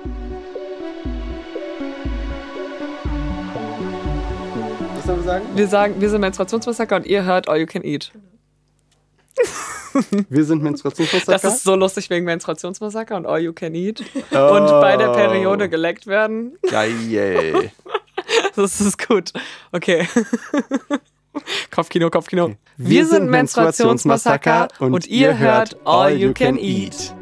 Was sollen wir sagen?
Wir sagen, wir sind Menstruationsmassaker und ihr hört All You Can Eat.
Wir sind Menstruationsmassaker.
Das ist so lustig wegen Menstruationsmassaker und All You Can Eat. Oh. Und bei der Periode geleckt werden.
Geil.
Das ist gut. Okay. Kopfkino, Kopfkino.
Okay. Wir, Wir sind Menstruationsmassaker und, und ihr hört All You Can Eat.